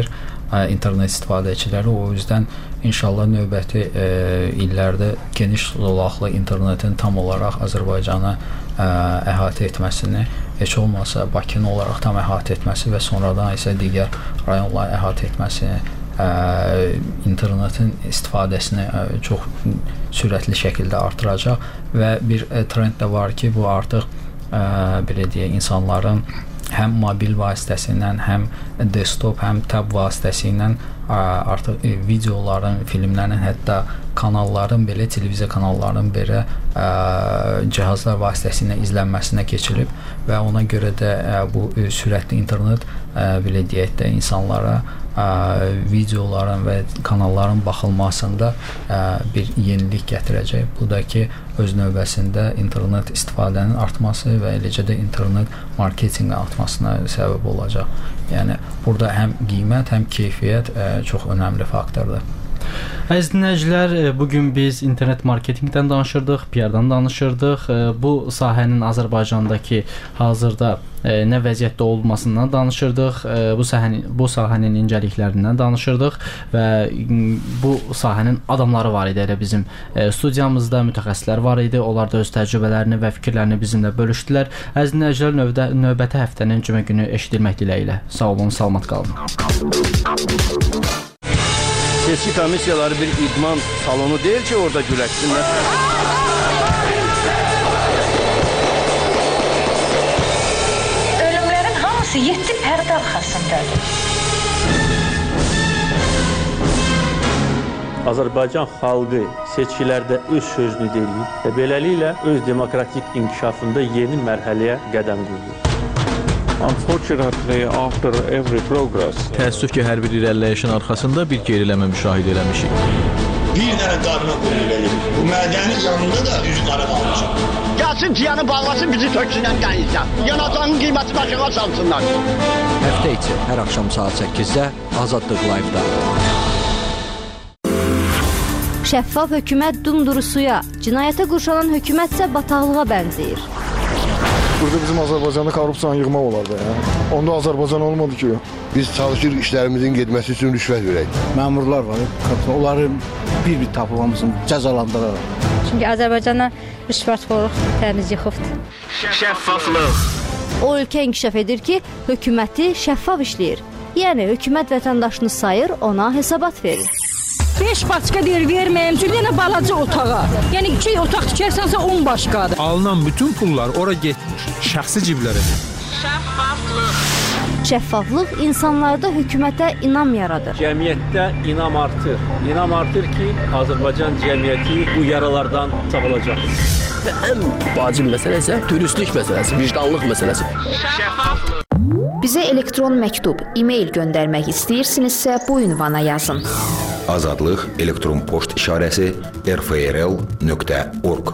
internet istifadəçiləri. O yüzdən inşallah növbəti e, illərdə geniş zolaqlı internetin tam olaraq Azərbaycanı e, əhatə etməsini, heç olmasa Bakını olaraq tam əhatə etməsi və sonradan isə digər rayonları əhatə etməsini, ə, internetin istifadəsini ə, çox sürətli şəkildə artıracaq və bir ə, trend də var ki, bu artıq ə, belə deyək, insanların həm mobil vasitəsilə, həm desktop, həm tab vasitəsilə ə, artıq ə, videoların, filmlərin, hətta kanalların belə, televiziya kanallarının belə ə, cihazlar vasitəsilə izlənməsinə keçilib və ona görə də ə, bu ə, sürətli internet ə, belə deyək də insanlara ə, videoların və kanalların baxılmasında ə, bir yenilik gətirəcək. Bu da ki, öz növbəsində internet istifadənin artması və eləcə də internet marketinqin artmasına səbəb olacaq. Yəni burada həm qiymət, həm keyfiyyət ə, çox önəmli faktordur. Əziz dinləyicilər, bugün biz internet marketinqdən danışırdıq, P R-dan danışırdıq. Bu sahənin Azərbaycandakı hazırda nə vəziyyətdə olmasından danışırdıq. Bu sahənin bu sahənin incəliklərindən danışırdıq və bu sahənin adamları var idi. Elə bizim studiyamızda mütəxəssislər var idi. Onlar da öz təcrübələrini və fikirlərini bizimlə bölüşdülər. Əziz dinləyicilər, növdə, növbəti həftənin cümə günü eşidilmək diləyilə. Sağ olun, salamat qalın. Seçki komissiyaları bir idman salonu deyil ki, orada güləşsinlər. Ölümlərin hamısı yeddi pərdə arxasındadır. Azərbaycan xalqı seçkilərdə öz sözünü deyir və beləliklə öz demokratik inkişafında yeni mərhələyə qədəm qoyur. Unfortunately, after every progress, təəssüf ki, hər bir irəliləyişin arxasında bir geriləmə müşahidə eləmişik. Bir dənə qarına qoyulur verir. Bu mədənin yanında da üzü qara qalmışıq. Gəlsin tiyanı bağlasın, bizi töksünən qəyizdən. Yanacağın qiyməti başına salsınlar. Həftə içi hər axşam saat səkkizdə Azadlıq Live-da. Şəffaf hökumət dumduru suya, cinayətə qurşanan hökumət isə bataqlığa bənzəyir. Burada bizim Azərbaycanda korrupsiyanı yığmaq olardı. Ya. Onda Azərbaycan olmadı ki. Biz çalışır işlərimizin getməsi üçün rüşvət verək. Məmurlar var, onları bir-bir tapılmamızın cəzalandıraraq. Çünki Azərbaycana rüşvətxorluq təmiz yıxıbdır. Şəffaflıq. O ölkə inkişaf edir ki, hökuməti şəffaf işləyir. Yəni, hökumət vətəndaşını sayır, ona hesabat verir. beş başqa deyir, verməyəm üçün yenə balaca otağa. Yəni iki otaq tikərsənsə on başqadır. Alınan bütün pullar ora getmir, şəxsi ciblərə. Şəffaflıq. Şəffaflıq insanlarda hökumətə inam yaradır. Cəmiyyətdə inam artır. İnam artır ki, Azərbaycan cəmiyyəti bu yaralardan sağalacaq. Və ən vacib məsələ isə dürüstlük məsələsi, vicdanlıq məsələsi. Şəffaflıq. Bizə elektron məktub, e-mail göndərmək istəyirsinizsə bu ünvana yazın. Azadlıq elektron poçt işarəsi r f r l nöqtə org.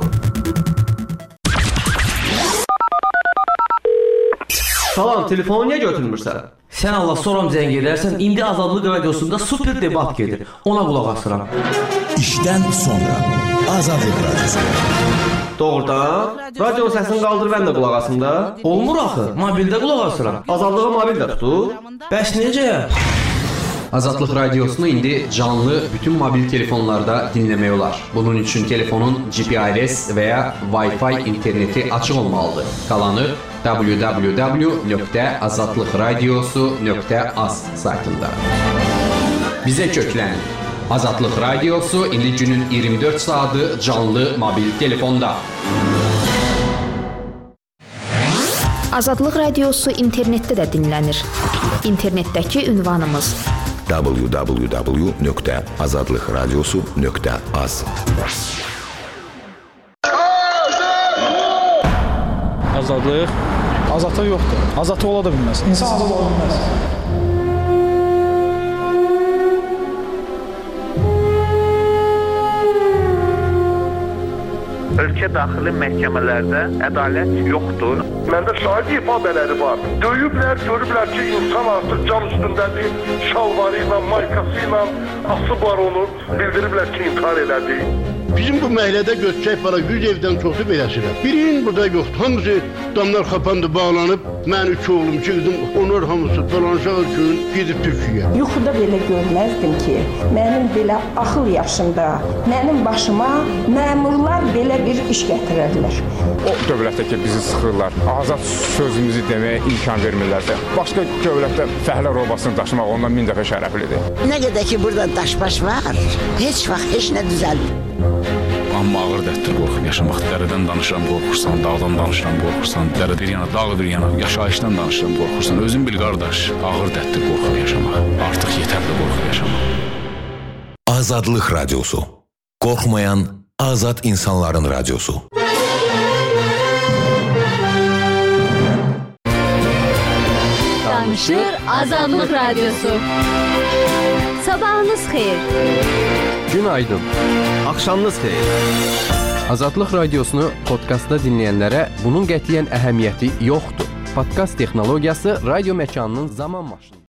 Salam, telefonu niyə götürmürsən? Sən Allah soram zəng edərsən, indi Azadlıq radiosunda super debat gedir. Ona qulaq asıram. İşdən sonra Azadlıq radiosu. Doğrudan? Radio səsini qaldır, mən də qulaq asım da. Olmur axı, mobildə qulaq asıram. Azadlığı mobildə tutur. Bəs necə? Azadlıq radiosunu indi canlı bütün mobil telefonlarda dinləmək olar. Bunun üçün telefonun G P R S və ya Wi-Fi interneti açıq olmalıdır. Qalanı w w w nöqtə azadlıq radiosu nöqtə az saytında. Bizə köklənin. Azadlıq radiosu indi günün iyirmi dörd saatı canlı mobil telefonda. Azadlıq radiosu internetdə də dinlənir. İnternetdəki ünvanımız w w w nöqtə azadlıq radiosu nöqtə az. Azadlıq? Azadlıq yoxdur. Azadlıq ola da bilməz. İnsan azad ola bilməz. Ölkə daxili məhkəmələrdə ədalət yoxdur. Məndə şahid ifadələri var. Döyüblər, görüblər ki, insan artıq can üstündədir, şalvarı ilə, maykası ilə asıblar onu, bildiriblər ki, intihar elədi. Bizim bu məhəllədə götürsək bala yüz evdən çoxu beləsidir. Birinin burada yoxdur. Hamısı damlar kapandı, bağlanıb. Mən üç oğlum, iki qızım, onlar hamısı dolanacaq gün gedib Türkiyəyə. Yuxuda belə görməzdim ki, mənim belə axıl yaşımda, mənim başıma məmurlar belə bir iş gətirərlər. O dövlətdəki bizi sıxırlar, azad sözümüzü deməyə imkan vermirlərsə, başqa dövlətdə fəhlə robasını daşımaq ondan min dəfə şərəflidir. Nə qədər ki, burada daş-baş var, heç vaxt heç nə düzəlmir. Amma ağır dərddir qorxub yaşamaq. Dərədən danışıram, qorxursan, dağdan danışıram, qorxursan, dərə bir yana, dağ bir yana, yaşayışdan danışıram, qorxursan. Özün bil qardaş, ağır dərddir qorxub yaşamaq. Artıq yetərli qorxub yaşamaq. Azadlıq radiosu. Qorxmayan azad insanların radiosu. Danışır Azadlıq radiosu. Sabahınız xeyir. Günaydın. Axşamınız xeyir. Azadlıq radiosunu podkastda dinləyənlərə bunun qətiyyən əhəmiyyəti yoxdur. Podkast texnologiyası radio məkanının zaman maşını.